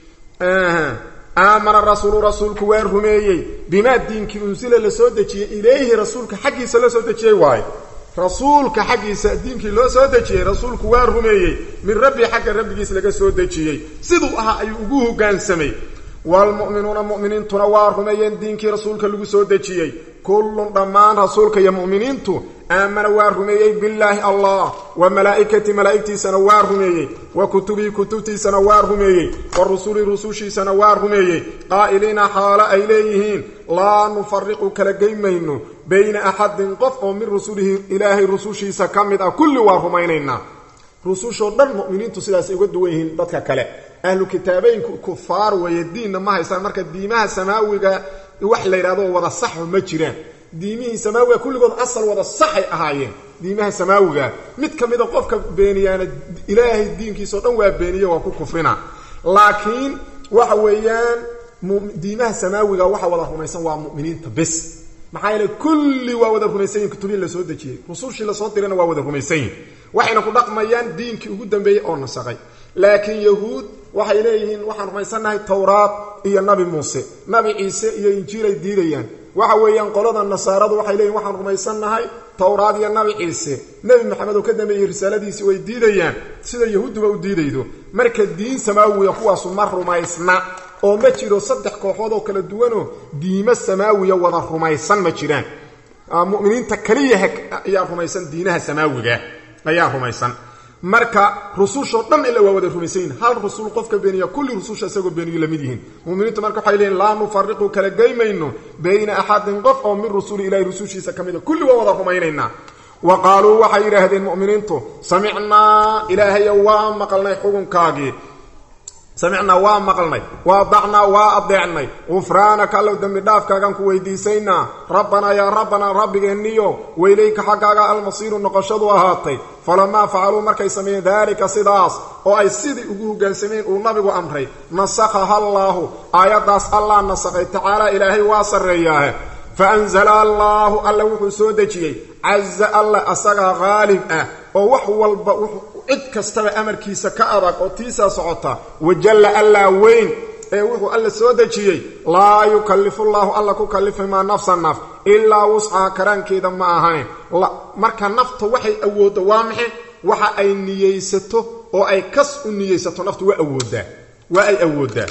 ah aamana rasuulu rasuulku waa rumeeyay bima diinki unzila la soo dajiyay ilayhi rasuulka xaqiisa la soo dajiyay waay رسولك حقي سادينك لو سو دجيه رسولك waa rumeeyay min rabbi xaqqa rabbigiis laga soo dajiyay sidoo ah ay ugu hogaansamay wal mu'minuna mu'minintuna waa rumeeyeen diinkii rasuulka lagu soo dajiyay kullun dhamaan rasuulka iyo mu'minintu aamana waa rumeeyay billahi allah wa malaa'ikati malaa'iktiisana waa rumeeyay wa kutubi kutubtiisana waa rumeeyay wa rusuli rusushiisana waa rumeeyay qaa'ilina hala aylayhin la nufarriqu kala geymayno بين أحد قف من رسوله إلهي رسوشي سكمد كل وارهمينينا رسوشو دن مؤمنين تسلاس يقدوهن dadka kale ahlu kitaabayn kufaar waydiin ma haysan marka diimaha samaawiga wax la yiraahdo wada sax ma jiraan diimihi samaawiga kulligood asal wada sax ay ahaayeen diimaha samaawiga mid kamid qofka beeniyana ilaahay diinkiisa dhan waa beeniyo waa ku kufrina laakiin waxa weeyaan diimaha samaawiga waxa wada rumaysan waa mu'miniinta bas maxayna kulli waa wada rumaysan kutubin la soo dajiyay rusushii la soo dirana waa wada rumaysan waxayna ku dhaqmayaan diinkii ugu dambeeyay oo nasaqay laakiin yahuud waxay leeyihiin waxaan rumaysanahay tawraat iyo nabi muuse nabi ciise iyo injiil ay diidayaan waxa weeyaan qolada nasaaradu waxay leeyihiin waxaan rumaysanahay tawraat iyo nabi ciise nabi maxamed oo ka dambeeyay risaaladiisa way diidayaan sida yahuudba u diidaydo marka diin samaawiga kuwaas ma rumaysna oo ma jiro saddex kooxood oo kala duwan oo diima samaawiga wada rumaysan ma jiraan mu'miniinta kaliya ayaa rumaysan diinaha samaawiga ayaa rumaysan marka rususho dhan ila waa wada rumaysan hal rusul qofka beeniya kulli rususha isagoo beeniyo lamid yihiin mu'miniinta marka waxay leeyeen la nufarriqu kala geymayno bayna ahadin qof oo min rusuli ilaahi rusushiisa kamida kulli waa wada rumaynayna وقالوا وحي يراهدين مؤمنينتو سمعنا إلهي وام مقلنا حكمكاغي samicnaa waa maqalnay waadacnaa waa adeecnay gufraanaka allow dembi dhaafkaagaan ku weydiisaynaa rabbanaa yaa rabbanaa rabbigeenniyo weylayka xaggaaga almasiiru noqoshadu ahaatay falamaa facaluu markay sameeyeen daalika sidaas oo ay sidii ugu hoggaansameen uu nabigu amray nasakhaha allaahu aayaddaas allah nasakhay tacaalaa ilaahay waa sarreeyaahe fa anzala allaahu alla wuxuu soo dejiyey caza alla asagaa qaalib ah oo wax walba cid kastaba amarkiisa ka adag oo tiisaa socota wajalla allaa weyn ee wuxuu alla soo dejiyey laa yukallifu llaahu alla ku kallifi maa nafsa naf ilaa wuscaha karaankeeda ma ahayn marka nafta waxay awooddo waa maxay waxa ay niyeysato oo ay kas u niyeysato naftu waa awooddaa waa ay awooddaa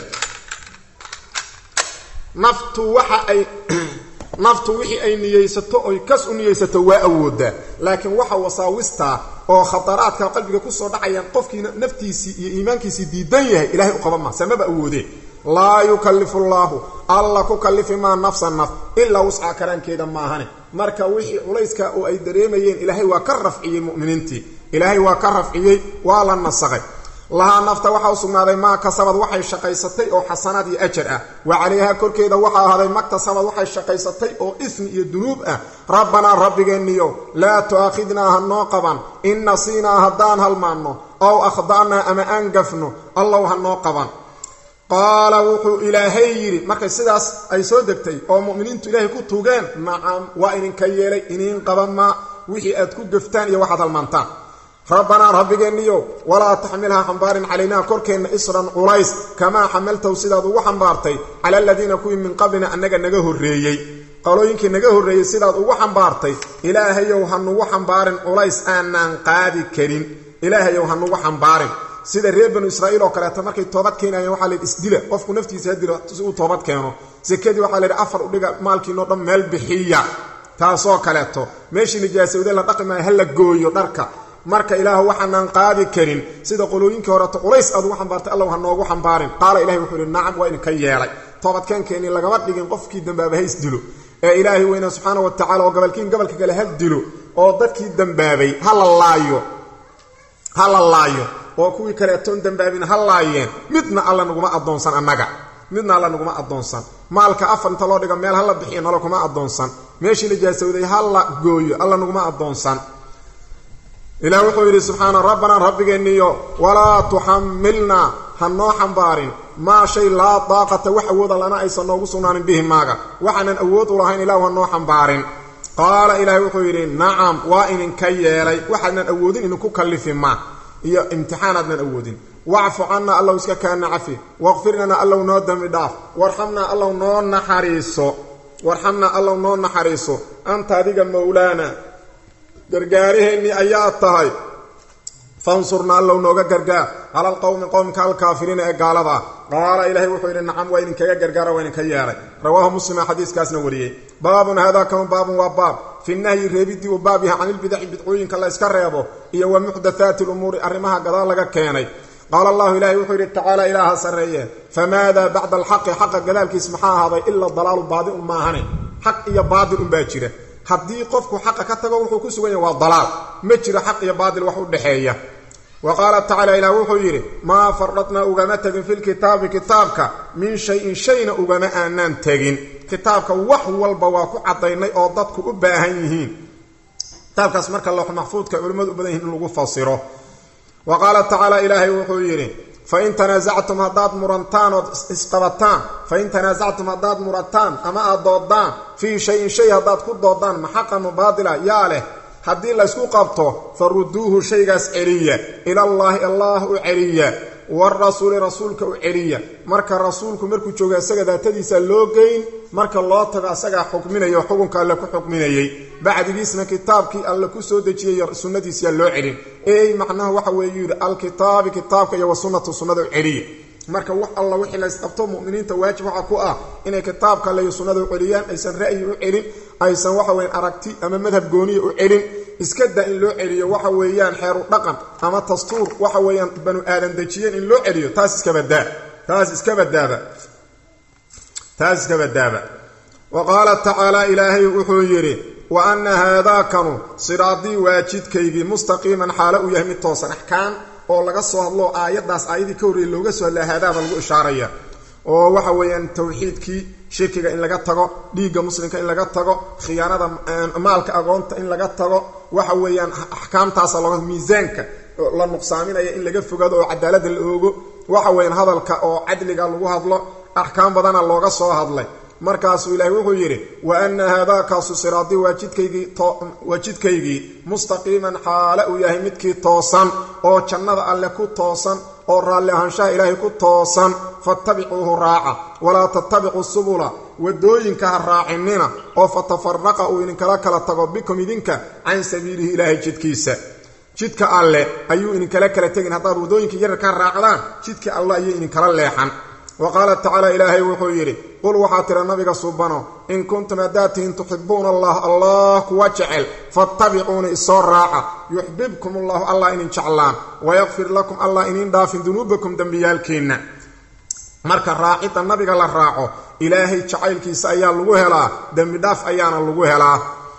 naftu waxa ay naftu wixii ay niyeysato oy kas u niyeysato waa awooddaa laakiin waxa wasaawistaa oo khataraadka qalbiga ku soo dhacayaan qofkii naftiisii iyo iimaankiisii diidan yahay ilaahay u qaba ma samaba awoodee laa yukallifu llaahu alla ku kallifi maa nafsa naf ilaa wusca karaankeeda maahane marka wixii culayska oo ay dareemayeen ilaahay waa ka rafciyey mu'miniintii ilaahay waa ka rafciyey waa la nasakhay lahaa nafta waxaa u sugnaaday maa kasabad waxay shaqaysatay oo xasanaad iyo ajar ah wa calayhaa korkeeda waxaa ahaaday maktasabad waxay shaqaysatay oo ismi iyo dunuub ah rabbanaa rabbigeenniyo laa tu'aakhidnaa ha noo qaban in nasiinaa haddaan halmaanno ow akhda'naa ama aan gafno allow ha noo qaban qaala wuxuu ilaahay yidhi markay sidaas ay soo degtay oo mu'miniintu ilaahay ku tuugeen nacam waa idinka yeelay iniin qaban maa wixii aad ku gaftaan iyo waxaad halmaantaan rabbanaa rabbigeenniyo walaa taxmilhaa xambaarin calaynaa korkeenna isran culays kamaa xamaltahu sidaad ugu xambaartay cala aladiina kuwii min qablina annaga naga horreeyey qalooyinkii naga horreeyey sidaad ugu xambaartay ilaahayow ha nugu xambaarin culays aanaan qaadi karin ilaahayow ha nugu xambaarin sida reer banu israa'iil oo kaleeto markay toobad keenayeen waxaa laydhi isdila qofku naftiisa ha dilo si uu toobad keeno sekadii waxaa laydhi afar udhiga maalkiinoo dhan meel bixiya taasoo kaleeto meeshii nijaasawde la dhaqi maayo ha la gooyo dharka marka ilaahu waxaanaan qaadi karin sida qolooyinkii horeeto culays aad ugu xambaartay allah ha noogu xambaarin qaala ilahay wuxuu yidhi nacam waa idinka yeelay toobadkeenkeennii lagama dhigin qofkii dambaaba hays dilo ee ilaahay weyna subxaana wa tacala oo gabalkiin gabalka kale ha dilo oo dadkii dambaabay ha la laayo ha la laayo oo kuwii kaleetoon dambaabin ha laayeen midna alla naguma addoonsan annaga midna alla naguma addoonsan maalka afar inta loo dhiga meel ha la bixiyo nalo kuma addoonsan meeshii la jaasawday ha la gooyo alla naguma addoonsan ilaah wuxuu yidhi subxaana rabbanaa rabbigeenniyo walaa tuxamilnaa ha noo xambaarin maa shay laa daaqata wax awooda lana aysan noogu sugnaanin bihi maaga waxaanan awood u lahayn ilaahu ha noo xambaarin qaala ilaahay wuxuu yidhi nacam waa idinka yeelay waxaadnan awoodin idinku kallifi ma iyo imtixaanaadnan awoodin wacfu cannaa allow iska kaana cafi waqfir lanaa allow noo dembi dhaaf warxamnaa allow noo naxariiso warxamnaa allow noo naxariiso anta adiga mowlaana gargaaraheennii ayaa tahay fansurnaa allow nooga gargaar cala alqowmi qowmka alkaafiriina ee gaalada ah qaala ilaahay wuxuu yidhi nacam waa idinkaga gargaara waa idinka yeelay rawaahu muslima xadiiskaasna wariyey baabun haadaa kanu baabun waa baab fi nahyi reebidii uu baab yahay canilbidaci bidcooyinka la yska reebo iyo wa muxdathaati lumuuri arrimaha gadaal laga keenay qaala allahu ilaahay wuxuu yidhi tacaala ilaaha sarreeye famaadaa bacda alxaqi xaqa gadaalkiis maxaa ahaaday ila dalaalu baadi un maahane xaq iyo baadil unbaa jira haddii qofku xaqa ka tago wuxuu ku sugan yahay waa dalaal ma jiro xaq iyo baadil wax u dhexeeya wa qaala tacaala ilaah wuxuu yidhi maa faradnaa ugama tegin filkitaabi kitaabka min shayin shayna ugama aanaan tegin kitaabka wax walba waa ku caddaynay oo dadku u baahan yihiin kitaabkaas marka loox maxfuudka culimmadu u badan yihin in lagu fasiro wa qaala tacaala ilaahay wuxuu yidhi fain tanaasactum haddaad murantaan ood isqabataan fain tanaasactum haddaad murataan ama aad doodaan fii shayin shay haddaad ku doodaan maxaqan mubaadila yaa leh haddii laysku qabto faruduuhu shaygaas celiya ilallaahi allah u celiya warasuuli rasuulka u celiya marka rasuulku markuu jooga isaga daatadiisa loo geyn marka loo tago asagaa xukminayo xukunka alle ku xukminayay bacdigiisna kitaabkii alle ku soo dejiyay sunnadiisiyaa loo celin ey macnaha waxa weeye yidhi alkitaabi kitaabka iyo wasunnatu sunnada u celiya marka wax alla wixii laysqabto mu'miniinta waajib waxa ku ah inay kitaabka alle iyo sunnada u celiyaan aysan ra'yi u celin aysan waxa weeyaan aragti ama madhab gooniya u celin iska daa in loo celiyo waxa weeyaan xeeru dhaqan ama dastuur waxa weeyaan banu aadan dejiyeen in loo celiyo taas iska badaa taas iska badaaba taas iska badaaba wa qaala tacaala ilaahay wuxuu yidhi wa anna haadaa kanu siraadii waajidkaygii mustaqiiman xaalo u yahay mid toosan axkaan oo laga soo hadlo aayadaas aayadii ka horreeyay looga soo hadlaa haadaaba lagu ishaaraya oo waxa weeyaan tawxiidkii shirkiga in laga tago dhiigga muslimka in laga tago khiyaanada maalka agoonta in laga tago waxa weeyaan ahkaamtaas looga miisaanka la nuqsaaminaya in laga fogaado oo cadaalad la oogo waxa weeyaan hadalka oo cadliga lagu hadlo ahkaam badana looga soo hadlay markaasuu ilaahay wuxuu yiri wa anna hadaka siraati wajidkaygi wajidkaygi mustaqiman xaala uu yahay midkii toosan oo jannada alle ku toosan oo raalli ahaanshaha ilaahay ku toosan fattabicuhu raaca wala tattabiqu subula wadooyinka raacinina oo fatafarraqa uu in kala kala tago bikum idinka aan sabiilihi ilaahay jidkiisa jidka alle ayuu in kala kala tagin hadaa wadooyinka yar ka raacdaan jidka allah ayuu in kala leexan وقال تعالى إلهي وحيري قل وحاتر النبي سبحانه إن كنتم أداتين تحبون الله الله كوجعل فاتبعون إصار راعة يحببكم الله الله إن شاء الله ويغفر لكم الله إن دافن ذنوبكم دنبيالكين marka raacita nabiga la raaco ilaahay jacaylkiisa ayaa lagu helaa dambi dhaaf ayaana lagu helaa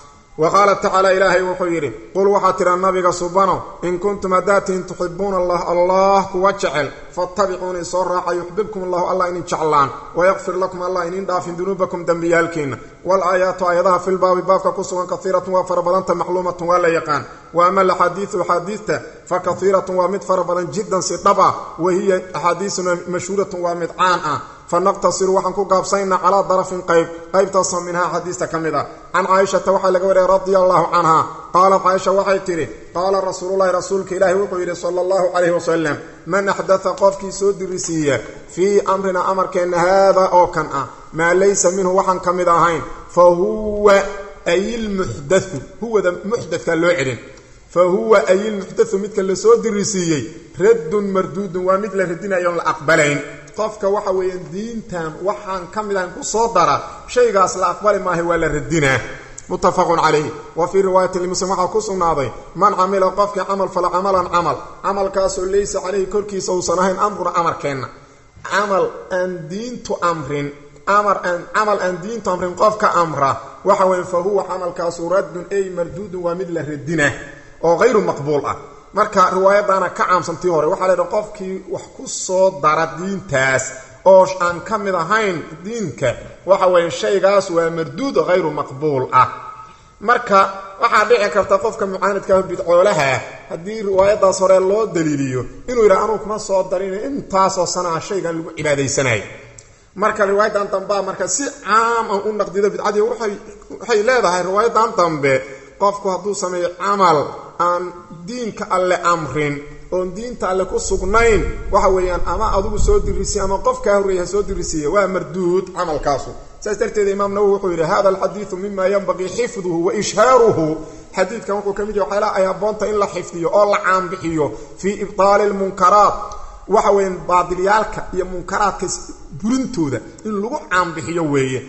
وقال تعالى إلهي وحيري قل وحاتر النبي سبحانه إن كنتم أداتين تحبون الله الله كوجعل فاتبعوني صراحة يحببكم الله الله إن شعلان ويغفر لكم الله إن دافن ذنوبكم دنبيالكين والآيات أيضها في الباب بابك قصوا كثيرة وفربضانت معلومة ولا يقان وأما الحديث حديثة فكثيرة ومد فربضان جدا سطبع وهي حديث مشهورة ومد عانة فنقتصر وحنكو قابسين على ظرف قيب قيب تصم منها حديثة كمدة عن عائشة وحي لقوري رضي الله عنها قالت عائشة وحي تري قال رسول الله رسولك إلهي وقيري صلى الله عليه وسلم من أحدث قفك سود الرسية في أمرنا أمر كأن هذا أو كان ما ليس منه وحن كمدة هين فهو أي المحدث هو ذا محدث كاللوعرين فهو أي المحدث مثل لسود الرسية رد مردود ومثل ردنا يوم الأقبلين qofka waxa weeyaan diintan waxaan kamidaan ku soo dara shaygaas la aqbali maahay wala radina muttafaqun alayhi wa fi riwayat muslim waxa ku sugnaaday man amila qofka amal fala amalan amal amalkaas oo leeysa alayhi korkiisa uu sanahayn amruna amarkeena amal an diintu amrin amar an amal an diintu amrin qofka amra waxa weeyaan fa huwa amalkaas raddun ay mardud wa mid la radina oo غير مقبول ah marka riwaayadana ka caamsantii hore waxa la yiraahdaa qofkii wax ku soo dara diintaas oo aan kamid ahayn diinka waxa weyn shaygaas waa marduud غير مقبول ah marka waxa dhici karta qofka mucaanidka bidcoolaha hadii riwaayadaas hore loo daliiliyo inuu yiraahdo anuu kuma soo darin intaas oo sanaa shaygan lagu cibaadeysanay marka riwaayadan dambe marka si caam ah u naqdido bidcadii waxay waxay leedahay riwaayadan dambe qofku haduu sameeyo amal aan diinka alle amrin oo diinta alle ku sugnayn waxa weeyaan ama adigu soo dirisay ama qofka horeeya soo dirisay waa marduud amalkaasu saastarteed imaam nawawi wuxuu yiri hada alhadith mimma yanbaghi hifdhuhu wa ishharuhu hadithkan wuxuu kamid yahay waxa ay aboonta in la xifdiyo oo la caan bixiyo fi ibtaal al munkarat waxa weeyaan baadiliyalka iyo munkaraadka burintooda in lagu caan bixiyo weeye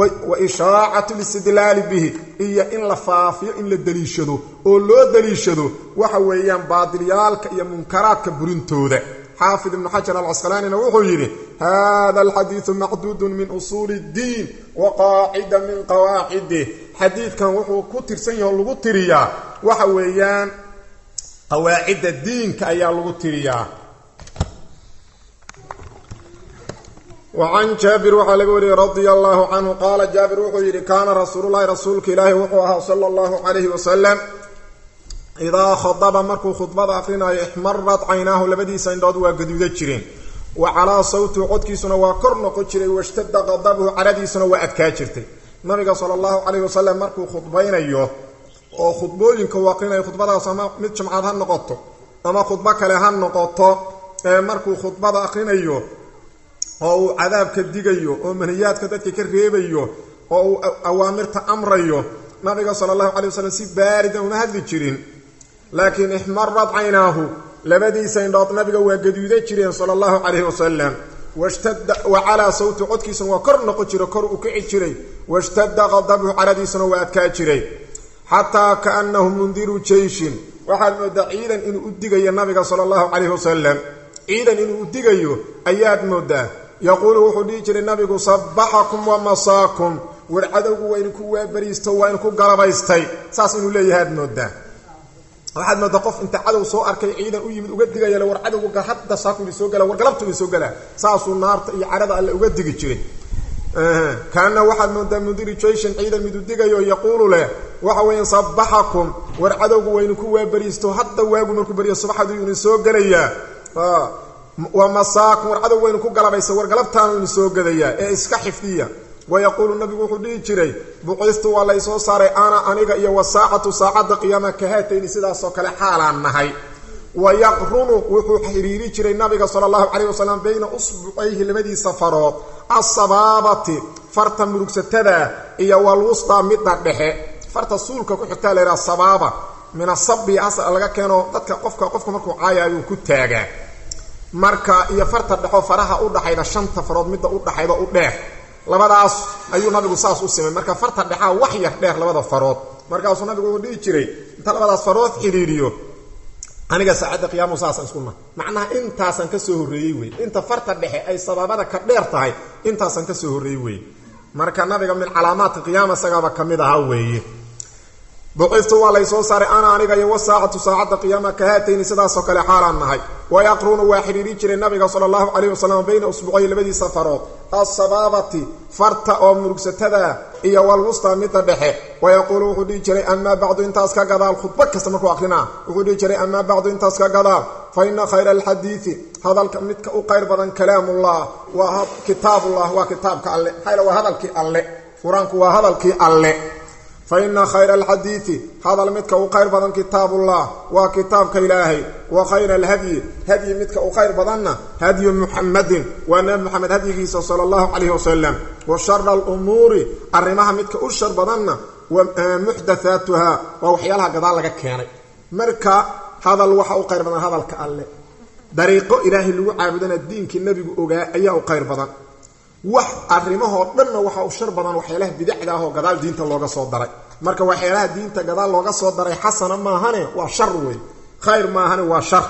وإشاعة الاستدلال به إيا إن لفافية إن لدليشدو أو لو دليشدو وحويان باطليالك إيا منكراتك برنتو ذا حافظ ابن حجر العسقلاني وحيري هذا الحديث معدود من أصول الدين وقاعدة من قواعده حديث كان وحو كتر سنة اللغتريا وحويان قواعد الدين كأيا اللغتريا وعن جابر وحلقوري رضي الله عنه قال جابر وحيري كان رسول الله رسولك إلهي وحوها صلى الله عليه وسلم إذا خطب مركو خطبة أخرنا احمرت عيناه لبدي سنداد وقدودة جرين وعلى صوت عدكي سنة وكرن قدشري واشتد غضبه عردي سنة وأدكاجرتي نبي صلى الله عليه وسلم مركو خطبين أيوه وخطبوين كواقرنا خطبة سما متشم عاد هالنقطة أما خطبة كلها النقطة مركو خطبة أخرنا أيوه oo cadaabka digayo oo manhiyaadka dadka ka reebayo oo awaamirta amrayo nabiga sallallahu alayhi wasallam si baaridan uma hadli jirin laakiin ihmarrat aynahu labadiisa indhood nabiga waa gaduuday jireen sallallahu alayhi wasallam washtadda wa ala sawti codkiisuna waa kor noqon jiray kor u kici jiray washtadda ghadabu aradiisuna waa adkaa jiray hatta kaannahu mundiru jayshin waxa moodaa ciidan inuu u digayo nabiga sallallahu alayhi wasallam ciidan inuu u digayo ayaad moodaa يقول وحدي جري النبي صبحكم ومساكم والعدو وينكو وابريستو وينكو قربيستي ساس انو ليه هاد مودا waxaad moodaa qof inta cadow soo arkay ciidan u yimid uga digaya war cadowga hadda saaku soo gala war galabtu soo gala saasuu naarta iyo carada alle uga digi jiray kaana waxaad moodaa mudirictation ciidan mid u digayo yaqulu leh waxa weeyaan sabahakum war cadowgu waynu ku waabariisto hadda waagu markuu bariyo subaxdu inuu soo galaya wa masaakum war cadowgu waynu ku galabaysa war galabtaan inuu soo galaya ee iska xifdiya ويقول النبي وحدي جري بقيست ولا يسو ساري انا انيغا iyo wasaacatu saacada qiyaama ka haatayni sidaas oo kale xaalan nahay ويقرن wuxuu xiriiri jiray nabiga sallallahu alayhi wasallam bayna usbu'ayhi labadii safarood as-sababati farta murugsatada iyo wal wusta midda dhexe farta suulka ku xigta leeyahay sababa min asabbi asal laga keeno dadka qofka qofka markuu caayayo ku taaga marka iyo farta dhexo faraha u dhaxayda shanta farood midda u dhaxayda u dheer labadaas ayuu nabigu saas u sameeyay marka farta dhaxa wax yar dheer labada farood markaas uu nabigu dhigi jiray inta labadaas farood xiriiriyo aniga saacada qiyaamo saas isku macnaha intaasan ka soo horeeyay way inta farta dhexe ay sababada ka dheer tahay intaasan ka soo horeeyay way marka nabiga min calaamaat qiyaamo sagaba kamid ah weeye بقيت ولا يسو ساري انا انيغا يو ساعه ساعه قيامه كهاتين سداسو كله حالان نحي ويقرون واحد يجري النبي صلى الله عليه وسلم بين اسبوعي لبدي سفرات الصبابه فرت او مرغستدا iyo wal wusta mid dhaxe ويقولوا خدي جري اما بعض انتاس ka gadaal khudba kasta markuu aqrina wuxuu dhigi jiray ama بعض انتاس ka gadaal فإن خير الحديث هذا المتك او خير بدن كلام الله وكتاب الله وكتابك الله هاي هو هذا الله قرانك وهذا الله فإن خير الحديث هذا المتك وخير بدن كتاب الله وكتابك إلهي وخير الهدي هدي متك وخير بدن هدي محمد ونبي محمد هدي صلى الله عليه وسلم وشر الأمور الرماها متك وشر بدن ومحدثاتها ووحيالها قضاء لك كياني مركا هذا الوحى وخير بدن هذا الكأله طريقه إلهي اللي عابدنا الدين كالنبي أغا أيه وخير بدن wax arimaha dhanna waxa uu shar badan waxyaalaha bidacda ah oo gadaal diinta looga soo daray marka waxyaalaha diinta gadaal looga soo daray xasana ma ahane waa shar weey khayr ma ahane waa shar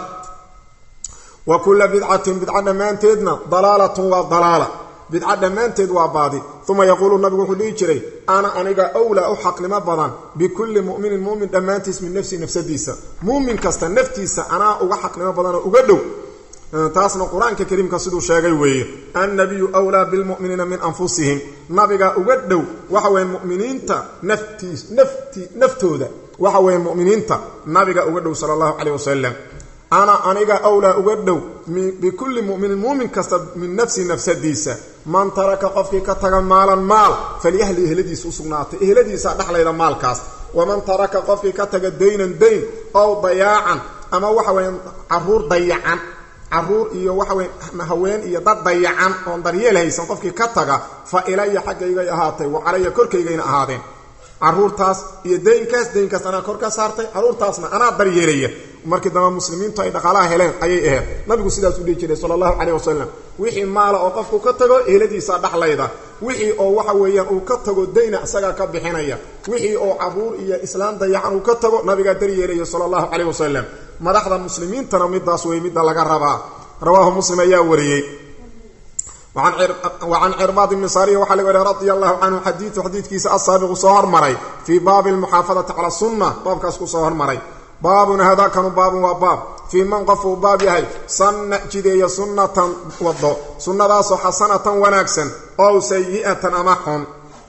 wa kullu bid'atin bid'ana maanteedna dalalatun wa dalala bid'ada maanteed waa baadi thumma yaqulu nabigu wuxuu dhigi jiray ana aniga awla u xaqlima badan bi kulli mu'minin mu'min dhamaantiis min nafsi nafsadiisa mu'min kasta naftiisa ana uga xaqlima badan uga dhow taasna quraanka kariimka sidoo sheegay weeye annabiyyu awla bil mu'minina min anfusihim nabiga uga dhow waxa weey mu'miniinta naftiis nafti naftooda waxa weey mu'miniinta nabiga uga dhow sallallahu alayhi wasallam ana aniga awla uga dhow bi kulli mu'minin mu'min kasta min nafsi nafsadiisa man taraka qofki ka taga maalan maal faliyahli ehladiisa usugnaatay ehladiisa dhaxlayda maalkaas waman taraka qofki ka taga deynan deyn aw dayaan ama waxa weey caruur dayacan caruur iyo waxa weyn haween iyo dad dayacan oo daryeel haysan qofkii ka taga fa ilayya xaqayga ahaatay wa calaya korkayga ahaadeen caruurtaas iyo deynkaas deynkaas ana kor ka saartay caruurtaasna ana daryeelaya markii dama muslimiintu ay dhaqaalaha heleen ayay ahayd nabigu sidaas u dhigi jiray sallallahu alayhi wasallam wixii maal oo qofku ka tago eheladiisa dhaxlayda wixii oo waxa weeyaan uu ka tago deyna asaga ka bixinaya wixii oo caruur iyo islaam dayacan uu ka tago nabiga daryeelaya sallallahu alayhi wasallam madaxda muslimiintana midaas way mid laga rabaa رواه مسلم يا وريي وعن وعن عرباض بن سارية وحلي رضي الله عنه حديث حديث كيس السابق صهر مري في باب المحافظة على السنة باب كاسكو صهر مري باب هذا كان باب وباب في من قفوا باب هي سنة جدية سنة وضو سنة داس حسنة وناكسن أو سيئة أمحهم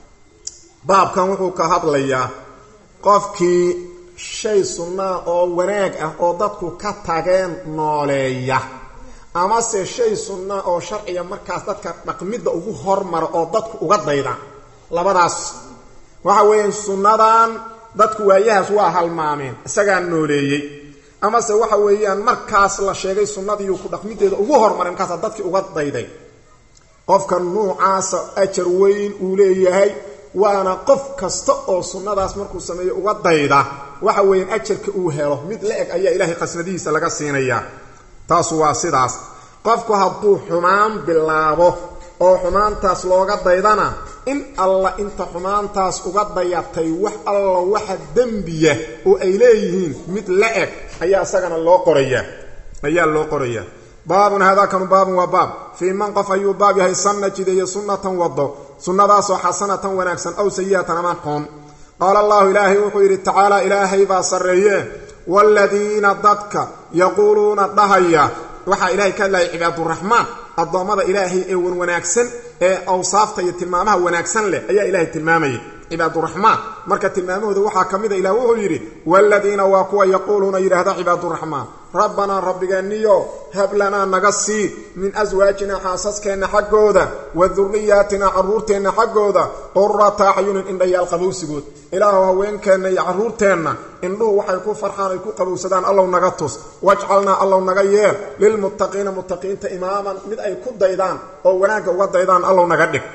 باب كان وحو كهضليا قفكي شيء سنة أو وناك أو ضدكو كتاقين نوليا ama se shay sunna oo sharciya markaas dadka dhaqmida ugu hormar oo dadku uga dayda labadaas waxa weeyaan sunnadan dadku waayahaas waa halmaameen isaga nooleeyay ama se waxa weeyaan markaas la sheegay sunnadii ku dhaqmideeda ugu hormarin kaas dadkii uga dayday qofka nuucaas ajar weyn uu leeyahay waana qof kasta oo sunnadaas markuu sameeyo uga dayda waxa weeyaan ajarka uu helo mid la eg ayaa ilaahay qasnadiisa laga siinaya taas waa sidaas qofku hadduu xumaan bilaabo oo xumaantaas looga daydana in alla inta xumaantaas uga dayatay wax alla waxa dambiya oo ay leeyihiin mid la eg ayaa asagana loo qoraya ayaa loo qoraya baabun hada kan baabun wa baab fi man qaf ayu baab yahay sanna jideeya sunnatan wado sunnadaas oo xasanatan wanaagsan aw sayyatan ama qom qala allah ilaahi wuxuu yiri ta'ala ilaahi ba sareeye waladiina dadka yaquuluuna dhahaya waxaa ilaahay ka hadlayay cibaaduraxmaan addoommada ilaahay ee wan wanaagsan ee awsaafta iyo tilmaamaha wanaagsan leh ayaa ilaahay tilmaamayay cibaaduraxmaan marka tilmaamahooda waxaa ka mid a ilaah wuxuu yidhi waladiina waa kuwa yaquuluuna yidhaahda cibaaduraxmaan rabbanaa rabbigeeniyo hab lanaa naga sii min aswaajinaa xaasaskeenna xaggooda wa durriyaatinaa carruurteenna xaggooda qurrata acyunin indhayaal qabowsigood ilaahu haweenkeenna iyo carruurteenna indhuhu waxay ku farxaan ay ku qabowsadaan allow naga tus wajcalnaa allow naga yeel lilmuttaqiina muttaqiinta imaaman mid ay ku daydaan oo wanaagga uga daydaan allow naga dhig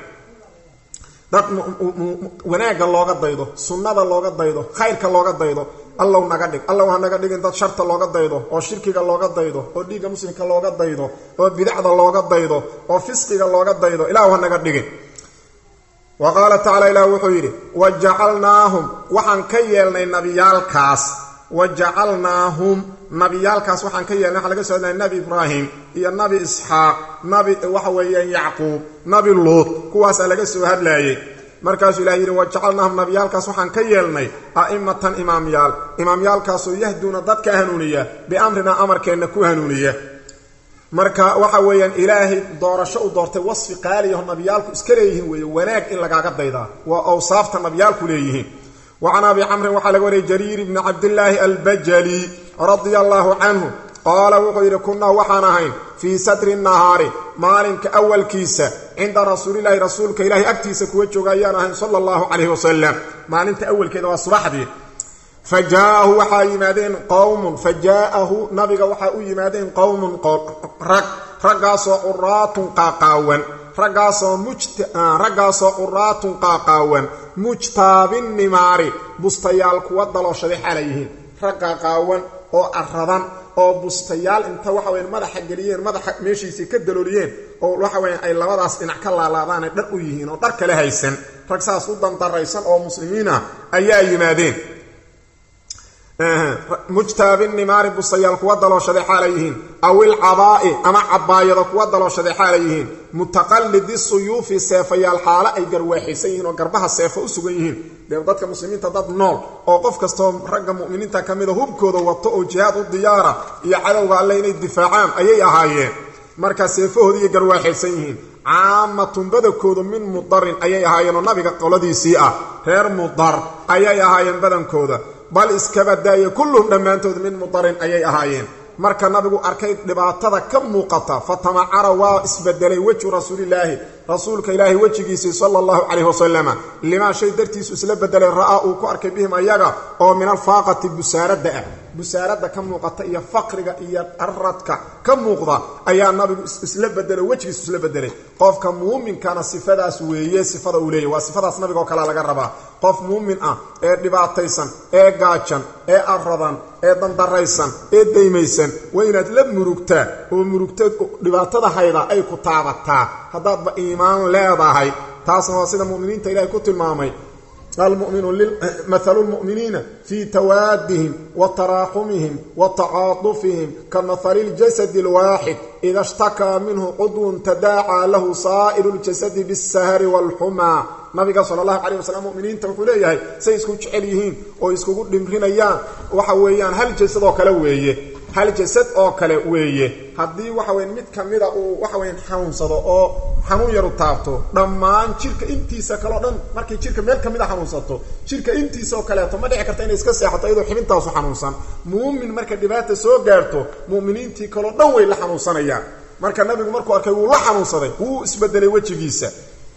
dad wanaagga looga daydo sunnada looga daydo khayrka looga daydo allow naga dhig allow ha naga dhigin dad sharta looga daydo oo shirkiga looga daydo oo dhiigga muslimka looga daydo oo bidacda looga daydo oo fisqiga looga daydo ilaahu ha naga dhigin wa qaala tacaala ilaah wuxuu yidhi wajacalnaahum waxaan ka yeelnay nabiyaalkaas wajacalnaahum nabiyaalkaas waxaan ka yeelnay waxaa laga soo hadlaya nabi ibraahim iyo nabi isxaaq nabi waxa weeyaan yacquub nabi luut kuwaasaa laga soo hadlaayey markaasuu ilaah yidhi wajacalnaahum nabiyaalkaas waxaan ka yeelnay a'imatan imaamyaal imaamyaalkaasoo yahduuna dadka hanuuniya biamrinaa amarkeenna ku hanuuniya marka waxa weeyaan ilaahay doorasho u doortay wasfi qaaliyaho nabiyaalku iska leeyihiin weeye wanaag in lagaaga daydaa waa awsaafta nabiyaalku leeyihiin وعن أبي عمرو وحال وري جرير بن عبد الله البجلي رضي الله عنه قال وغير كنا وحانهين في ستر النهار مالك أول كيسة عند رسول الله رسولك إلهي أكتيسة كوجوغيانهين صلى الله عليه وسلم مالك أول كذا وصبح دي فجاءه وحا يمادين قوم فجاءه نبي وحا يمادين قوم رق رقاصوا قرات قاقاوا رقاصوا مجت رقاصوا قرات قاقاوا mujtaabin nimaari bustayaal kuwa dalooshada xalayeen raga qaawan oo arradan oo bustayaal inta waxa weyn madaxa galiyeen madaxa meeshiisa ka dalooliyeen oo waxa weyn ay labadaas dhinac ka laalaadaan dhar u yihiin oo dhar kale haysan rag saas u dandaraysan oo muslimiina ayaa yimaadeen mujtaabin nimaari bustayaal kuwa dalooshada xalayeen awil cabaa'i ama cabaayada kuwa dalooshada xalayeen mutaqallidi suyuufi seefayaal xaala ay garwaaxaysan yihiin oo garbaha seefo u sugan yihiin dadka muslimiinta dad nool oo qof kasto ragga muuminiinta kamid ah hubkooda wato oo jihaad u diyaara iyo cadawga alle inay difaacaan ayay ahaayeen marka seefahoodii iyo garwaaxaysan yihiin caamatun badakooda min mudarin ayay ahaayeen oo nabiga qoladiisii ah reer mudar ayay ahaayeen badankooda bal iskabadaaya kulluhum dhammaantood min mudarin ayay ahaayeen marka nabigu arkay dhibaatada ka muuqata fatamacara waa isbedelay wajhu rasuulilaahi rasuulka ilaahi wajigiisa sallallahu alayhi wasallam lima shay dartiisu isla bedelay raa uu ku arkay bihim ayaga oo min alfaaqati busaarada busaarada ka muuqata iyo faqriga iyo aradka ka muuqda ayaa nabigu isla bedelay wajigiisa isla bedelay qofka muuminkana sifadaas weeye sifada uu leeyahay waa sifadaas nabiga oo kala laga rabaa qof muumin ah ee dhibaataysan ee gaajan ee aradan ee dandaraysan ee daymaysan waa inaad la murugtaa oo murugta dhibaatada hayda ay ku taabataa hadaad ba iimaan leedahay taasna waa sida muuminiinta ilaahay ku tilmaamay المؤمن مثل المؤمنين في توادهم وتراحمهم وتعاطفهم كمثل الجسد الواحد إذا اشتكى منه عضو تداعى له سائر الجسد بالسهر والحمى نبي صلى الله عليه وسلم مؤمنين تقوليه سيسكو جعليهين او يسكو دمرينيان waxa weeyaan hal jasad oo kale weeye hal jasad oo kale weeye hadii waxa weyn mid kamida uu waxa weyn xanuunsado oo xanuun yar u taabto dhamaan jirka intiisa kale dhan markii jirka meel kamida xanuunsato jirka intiisa oo kale to ma dhici karta inay iska seexato iyadoo xibintaas xanuunsan muumin marka dhibaato soo gaarto muuminiintii kale dhan way la xanuunsanayaan marka nabigu markuu arkay uu la xanuunsaday uu isbedelay wajigiisa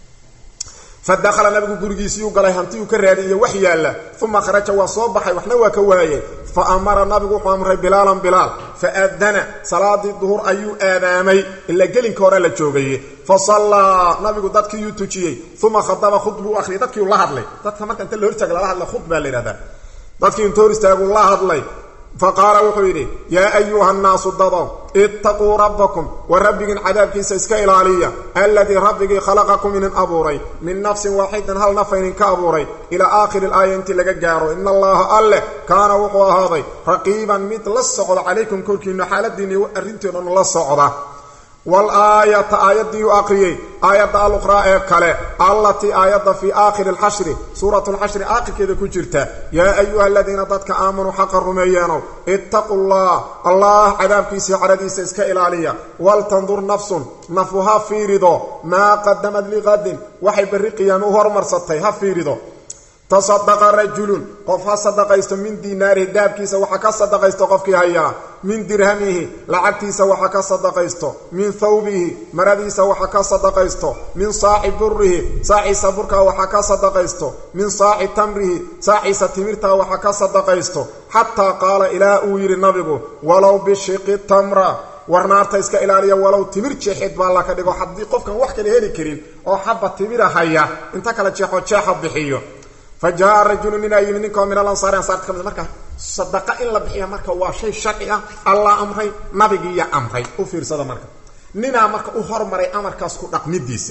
فدخل النبي غرغيسي وغلاي هانتي وكرادي وحي الله ثم خرج وصبح وحنا وكوايه فامر النبي امر بلال بلال فاذن صلاه الظهر ايو اذامي الا جلين كوره لا جوغيه فصلى النبي ددكي يتوجيه ثم خطب خطبه اخري ددكي الله هدلي ددك marka inta la hortag la hadla khutba leerada dadkii inta hortaagu la hadlay فقال وحيري يا أيها الناس الضباب اتقوا ربكم وربك عذابك سيسكا إلالية الذي ربك خلقكم من أبوري من نفس واحد هل نفين كأبوري إلى آخر الآية انت لقجاروا إن الله أله كان وقوى هذا رقيبا مثل الصعود عليكم كلكم حال الدين وأرنتنا الله الصعودة والآية آية أقري آية الأخرى كلا التي آية في آخر الحشر سورة الحشر آخر كذا كجرتا يا أيها الذين ضدك آمنوا حق الرميانو اتقوا الله الله عذاب كيسي عردي سيسك إلالية ولتنظر نفس نفها في رضا ما قدمت لغد وحي بالرقيان وهر مرسطيها في رضا تصدق الرجل قف صدقيست من ديناره داب كيس وحكا صدقيست قفكي هيا من درهمه لعبتيس وحكا صدقيست من ثوبه مرضيس وحكا صدقيست من صاع بره صاع صبرك وحكا صدقيست من صاع تمره صاع ستمرتا وحكا صدقيست حتى قال الى اوير النبي ولو بشق التمره ورنارتا اسكا إلاليا ولو تمر جيحيد بالله كدغو حدي قفكان wax kale heli karin oo xabba timira haya inta kala jeexo jeexa bixiyo فجاء رجل من أيمنكم من الأنصار أنصار كم مركا صدقة إلا بحيا مركا وشيء شرعي الله أمري نبي يا أمري وفير صدا مركا نينا مركا أهر مري أمركا سكو نقمديسه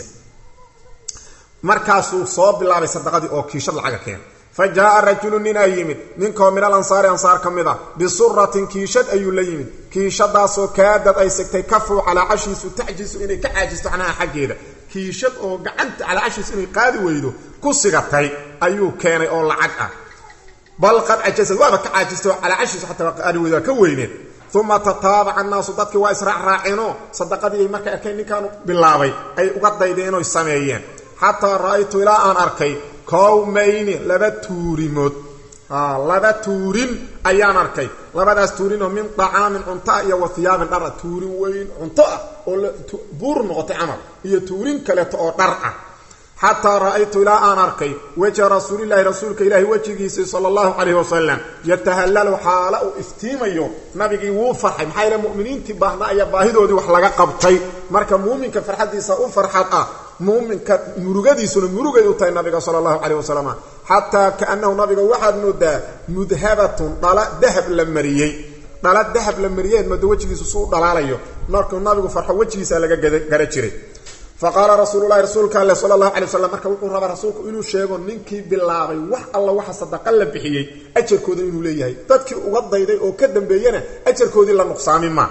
مركا سو صوب الله بصدقة دي أو كيشر العجا كان فجاء رجل من أيمن منكم من الأنصار أنصار كم ذا بصرة كيشد أي اليمن كيشد داسو كادت أي سكتي كفوا على عشيس تعجز إني كعجز عنها حقيقة كيشد أو قعنت على عشيس إني قادي ويدو كسرتي أيو كان أو لعقة بل قد عجزت وما كعجزت على عشيس حتى قالوا إذا كوينين ثم تتابع الناس ضدك وإسراع راعينو صدق دي مركا كان كانوا بالله أي وقد يدينوا السمايين حتى رأيت إلى أن أركي قومين لبا توريمود آه لبا تورين أيان أركي لبا داس تورين من طعام عنطاء وثياب الأرض تورين وين عنطاء بور نغطي عمل هي تورين كالت أو درعة حتى رأيت إلى أن أركي وجه رسول الله رسولك إلهي وجهه صلى الله عليه وسلم يتهلل حاله افتيميو نبي وفرح محايل المؤمنين تباهنا أي باهدو دي وحلقة قبطي مركا مؤمن كفرحة سأو فرحة مؤمن كمرغدي سنة مرغدي وطي النبي صلى الله عليه وسلم حتى كأنه نبي واحد ندى مذهبة طلاء ذهب لمريي طلاء ذهب لمريي مدى وجهه سوء دلاليو مركا النبي فرحة وجهه سألقى قرأتشري فقال رسول الله رسولك الله صلى الله عليه وسلم marka wuxuu raba rasuulku inuu sheego ninkii bilaabay wax alla waxa sadaqa la bixiyay ajarkooda inuu leeyahay dadkii uga dayday oo ka dambeeyana ajarkoodii la nuqsaamin ma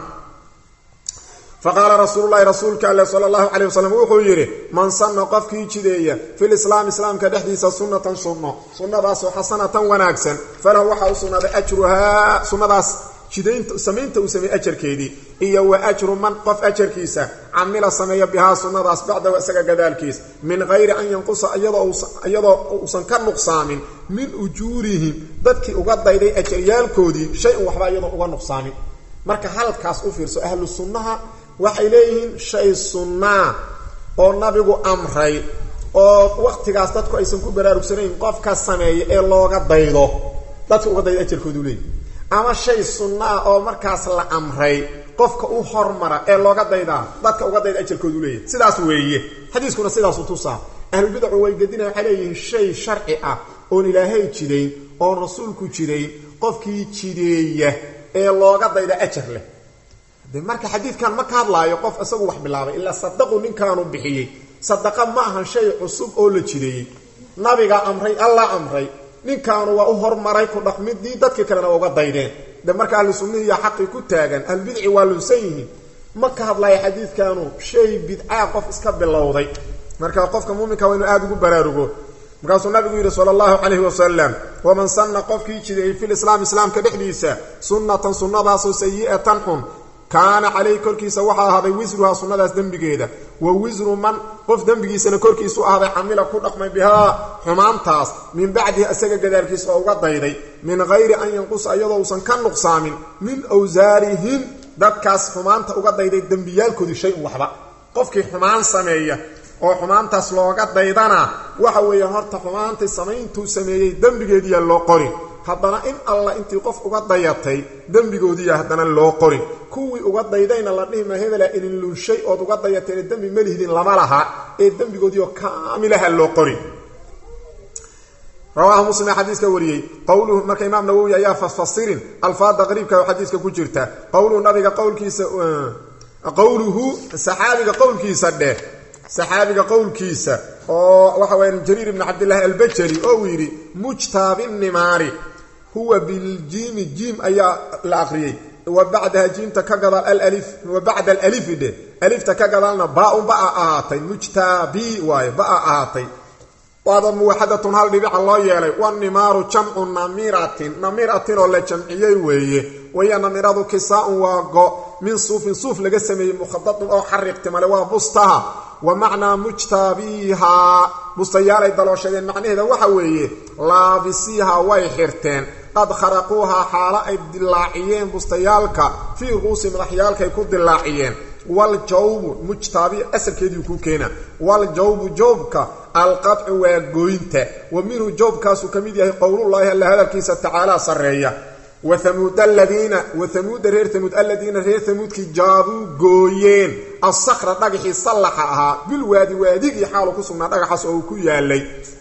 فقال رسول الله رسولك الله صلى الله عليه وسلم wuxuu yiri man sanna qafkii jideeya fil islam islam ka dhaxdiisa sunnatan sunno sunnadaas oo xasanatan wanaagsan falahu waxa uu sunnada ajruha sunnadaas jideynta sameynta uu sameey ajarkeedii iyo wa ajru man qaf ajarkiisa amila sameeya biha sunnadaas bacda wasaga gadaalkiis min ghayri an yanqusa ayadoo ayadoo uusan ka nuqsaamin min ujurihim dadkii uga dayday ajaryaalkoodii shay waxba ayadoo uga nuqsaamin marka halkaas u fiirso ahlu sunnaha waxay leeyihiin shay sunna oo nabigu amray oo waqtigaas dadku aysan ku baraarugsanayn qofka sameeyo ee looga daydo dadku uga dayday ajarkoodu leeyahay ama shay sunna oo markaas la amray qofka u hormara ee looga daydaa dadka uga dayda ajarkoodu leeyahay sidaas weeye xadiiskuna sidaas uu tusaa ahlu bid'ah way gadinaa xaleeyeen shay sharci ah oo ilaahay jiray oo rasuulku jiray qofkii jireeya ee looga dayda ajar leh marka xadiidkan ma ka hadlaayo qof asagu wax bilaabay illa sadaqo ninkaanu bixiyay sadaqa ma ahan shay cusub oo la jireeyay nabiga amray allah amray ninkaanu waa u hormaray ku dhaqmidii dadka kalena uga daydeen de marka ahlu sunnihi ya xaqi ku taagan al bid'i waa lunsayihi ma ka hadlaayo xadiidkanu shay bid'a qof iska bilowday marka qofka muuminka waa inuu aad ugu baraarugo markaasuu nabigu yiri sallallahu alayhi wa sallam wa man sanna qofkii jiray fil islam islaamka dhexdiisa sunnatan sunnadaas oo sayi'atan hun كان عليه كركيسا وحا هذا وزرها سنة دنبغيدا ووزر من قف دنبغيسا كركيسو هذا عمل كل أقمي بها حمام تاس من بعده أسجى جداركيسو أوقات ضيدي من غير أن ينقص أيضا وصن كان نقصام من أوزارهم دكاس حمام تأوقات ضيدي دنبيال كل شيء وحبا قفك حمام سمية أو حمام تاس لوقات ضيدانا وحوي هرت حمام تسمين تسمية دنبغيدي اللو قرين haddana in alla intii qof uga dayatay dambigoodii haddana loo qorin kuwii uga daydayna la dhima hebela in lunshay oo uga dayatay dambi malihidin lama laha ee dambigoodii oo kaamilaha loo qorin رواه مسلم حديث كوريي قوله مركا امام نووي ايا فسفسرين الفاظ غريبه وحديث كجرتا قوله النبي قول كيس قوله صحابي قول كيس ده صحابي قول كيس او waxa weyn Jarir ibn Abdullah al-Bajali oo yiri mujtab an-nimari هو بالجيم جيم أي الأخري وبعدها جيمتا كغدال الالف وبعد الالف ده الف تكغدالنا باء باء اهاتي مجتبي واي باء اهاتي وهذا موحدة هل دبع الله يلي والنمار جمع نميرة نميرة ولا جمعية ويه وهي نميرة كساء وغو من صوف صوف لغا سمي مخطط او حر احتمال وبسطها ومعنى مجتبيها بسيالي دلوشدين معنى هذا waxa weeye laabisiha way xirteen qad kharaqoha xaala ay dilaaciyeen bustayaalka fi ruusi madaxyaalka ay ku dilaaciyeen wal jawb mujtabi asalkeedii ku keena wal jawb jawbka al qat'u wa gooynta wa minhu jawbkaasu kamid yahay qowlullaahi alla hadalkiisa ta'ala sareeya wa thamud alladina wa thamud reer thamud alladina reer thamud ki jaabu gooyeen as-sakhra dhagaxi sallaxaha bil waadi waadigi xaal ku sugnaa dhagaxaas oo ku yaalay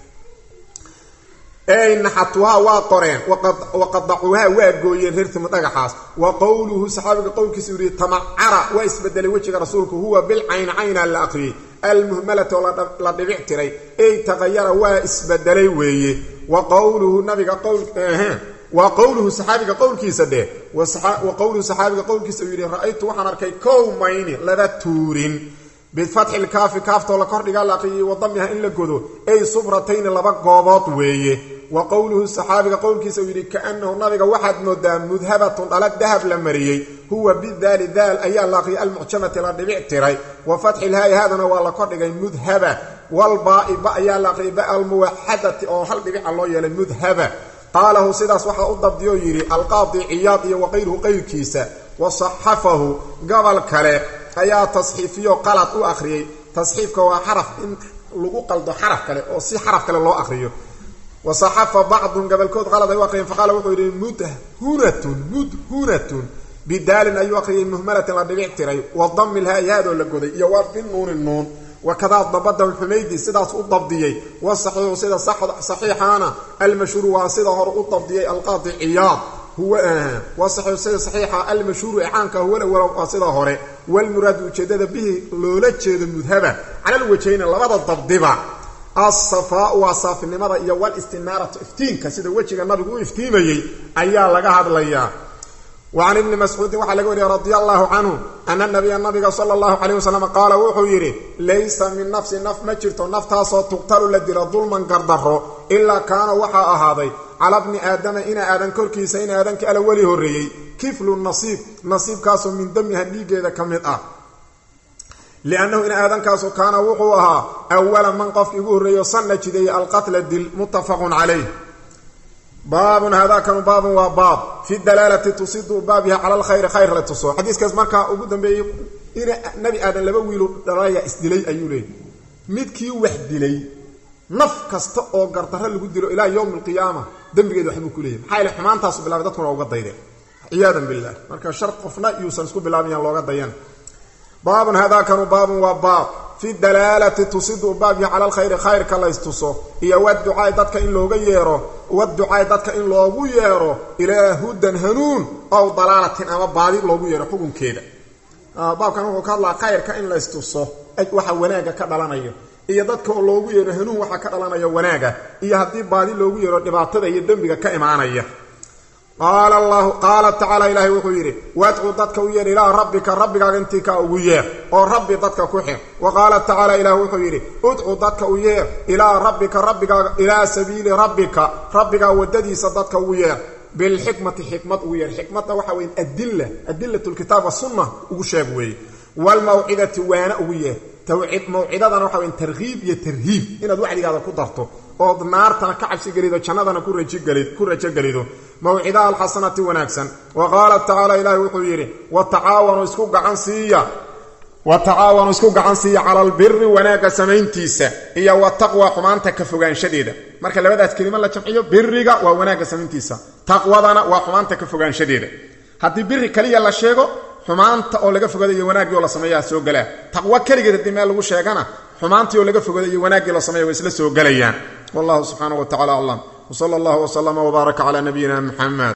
ay naxatuha wa qoreen waqad waqadacuha wa gooyeen reer thamud dhagaxaas wa qowluhu saxaabiga qowlkiisa yiri tama'ara wa isbadalay wajiga rasuulku huwa bil ayn ayna la aqri al muhmalatu la dhibictiray ay tagayara wa isbadalay weeye wa qowluhu nabiga qowl eh وقوله صحابي قول كيسا ده وقوله صحابي قول كيسا يري رأيت وحن أركي كومين لذا تورين بفتح الكاف كاف طول كردي قال لقي وضمها إلا قدو أي صبرتين لبق قابات ويه وقوله صحابي قول كيسا يري كأنه نبي واحد مدام مذهبة على الذهب لمريي هو بالذال ذال أي لقي المعجمة لدبيع تري وفتح الهاي هذا نوال كردي مذهبة والباء بأي لقي بأ الموحدة أو هل دبيع الله يلي مذهبة قاله سيداس وحا أضبديو يري القاضي عياضي وغيره غير كيسا وصحفه قبل كله أيا تصحيفيو قلط أو أخريه تصحيفك هو حرف لغو قلدو حرف كله أو سي حرف كله لو أخريه وصحف بعض قبل كود غلط أيو أخريه فقال وحو يري مدهونة مدهونة بدال أيو أخريه مهملة لدبيع تري والضم الهاي هذا اللي قد يواب بالنون النون وكذا ضبطه الحميدي سداس الضبطيه والصحيح سدا صح صحيحانا المشهور واسدا هر الضبطيه القاضي عياض هو آه والصحيح سدا صحيحه المشهور اعانك هو واسدا هره والمراد وجدد به لولا جيد المذهبه على الوجهين لبدا ضبطبا الصفاء وصاف النمره iyo wal istinara iftiinka sida wajiga nabigu iftiimayay ayaa laga hadlayaa وعن ابن مسعود وحا لغا وري رضي الله عنه ان النبي النبي صلى الله عليه وسلم قال وحو يري ليس من نفس نف ما جرتو نفتاسو تقتل لدير ظلما قردرو الا كان وحا اهادي على ابن ادم ان ادم كركيسا ان ادم كالا ولي هوريي كفل النصيب نصيب كاسو من دمها ديغيدا كميد اه لانه ان ادم كاسو كان وحو اها اولا من قف يغو هوريو سنه جدي القتل الدل متفق عليه باب هذا كان باب وباب في الدلاله تصيد بابها على الخير خير لتصو حديث كاس marka ugu dambeeyay in nabi aadan laba wiilo dhalaya isdilay ayuu leeyahay midkii wax dilay naf kasta oo gardaro lagu dilo ilaa yawm alqiyaama dambigeedu wax ku leeyahay maxay xumaantaas bilaabay dadkuna uga daydeen iyaadan billah marka shar qofna yuusan isku bilaabiyaan looga dayan باب هذا كان باب وباب في الدلاله تصيد بابها على الخير خير كلا يستصو هي والدعاء ددك ان لوغا ييرو والدعاء ددك ان لوغو ييرو الى هدى هنون او ضلاله اما بادي لوغو ييرو حكمkeeda اه باب كان wuxuu ka hadlaa khayrka in la istuso ay waxa wanaaga ka dhalanayo iyo dadka loogu yeero hanuun waxa ka dhalanaya wanaaga iyo hadii baadi loogu yeero dhibaatada iyo dambiga ka imaanaya قال الله قال تعالى إلهي وحيري وادعو ضدك وير إلى ربك ربك أنتك وير أو ربي ضدك كحر وقال تعالى إلهي وحيري ادعو ضدك وير إلى ربك ربك إلى سبيل ربك ربك وددي صددك وير بالحكمة حكمة وير حكمة وحوين أدلة أدلة الكتاب والسنة وشابوي والموعدة وانا وير توعد موعدة وحوين ترغيب يترهيب إن الواحد هذا كدرته oo naarta ka cabsi galido jannadana ku raji galid ku raji galido mawcida al hasanati wanaagsan wa qala ta'ala ilahi wuxuu yiri wa ta'awanu isku gacan siiya wa ta'awanu isku gacan siiya ala al birri wanaaga samayntiisa iyo wa taqwa xumaanta ka fogaanshadeeda marka labadaas kelimo la jamciyo birriga waa wanaaga samayntiisa taqwadana waa xumaanta ka fogaanshadeeda hadii birri kaliya la sheego xumaanta oo laga fogaado iyo wanaagii oo la sameeyaa soo galaa taqwa kaligeed hadii meel lagu sheegana xumaantii oo laga fogaado iyo wanaagii la sameeyaa way isla soo galayaan والله سبحانه وتعالى أعلم وصلى الله وسلم وبارك على نبينا محمد.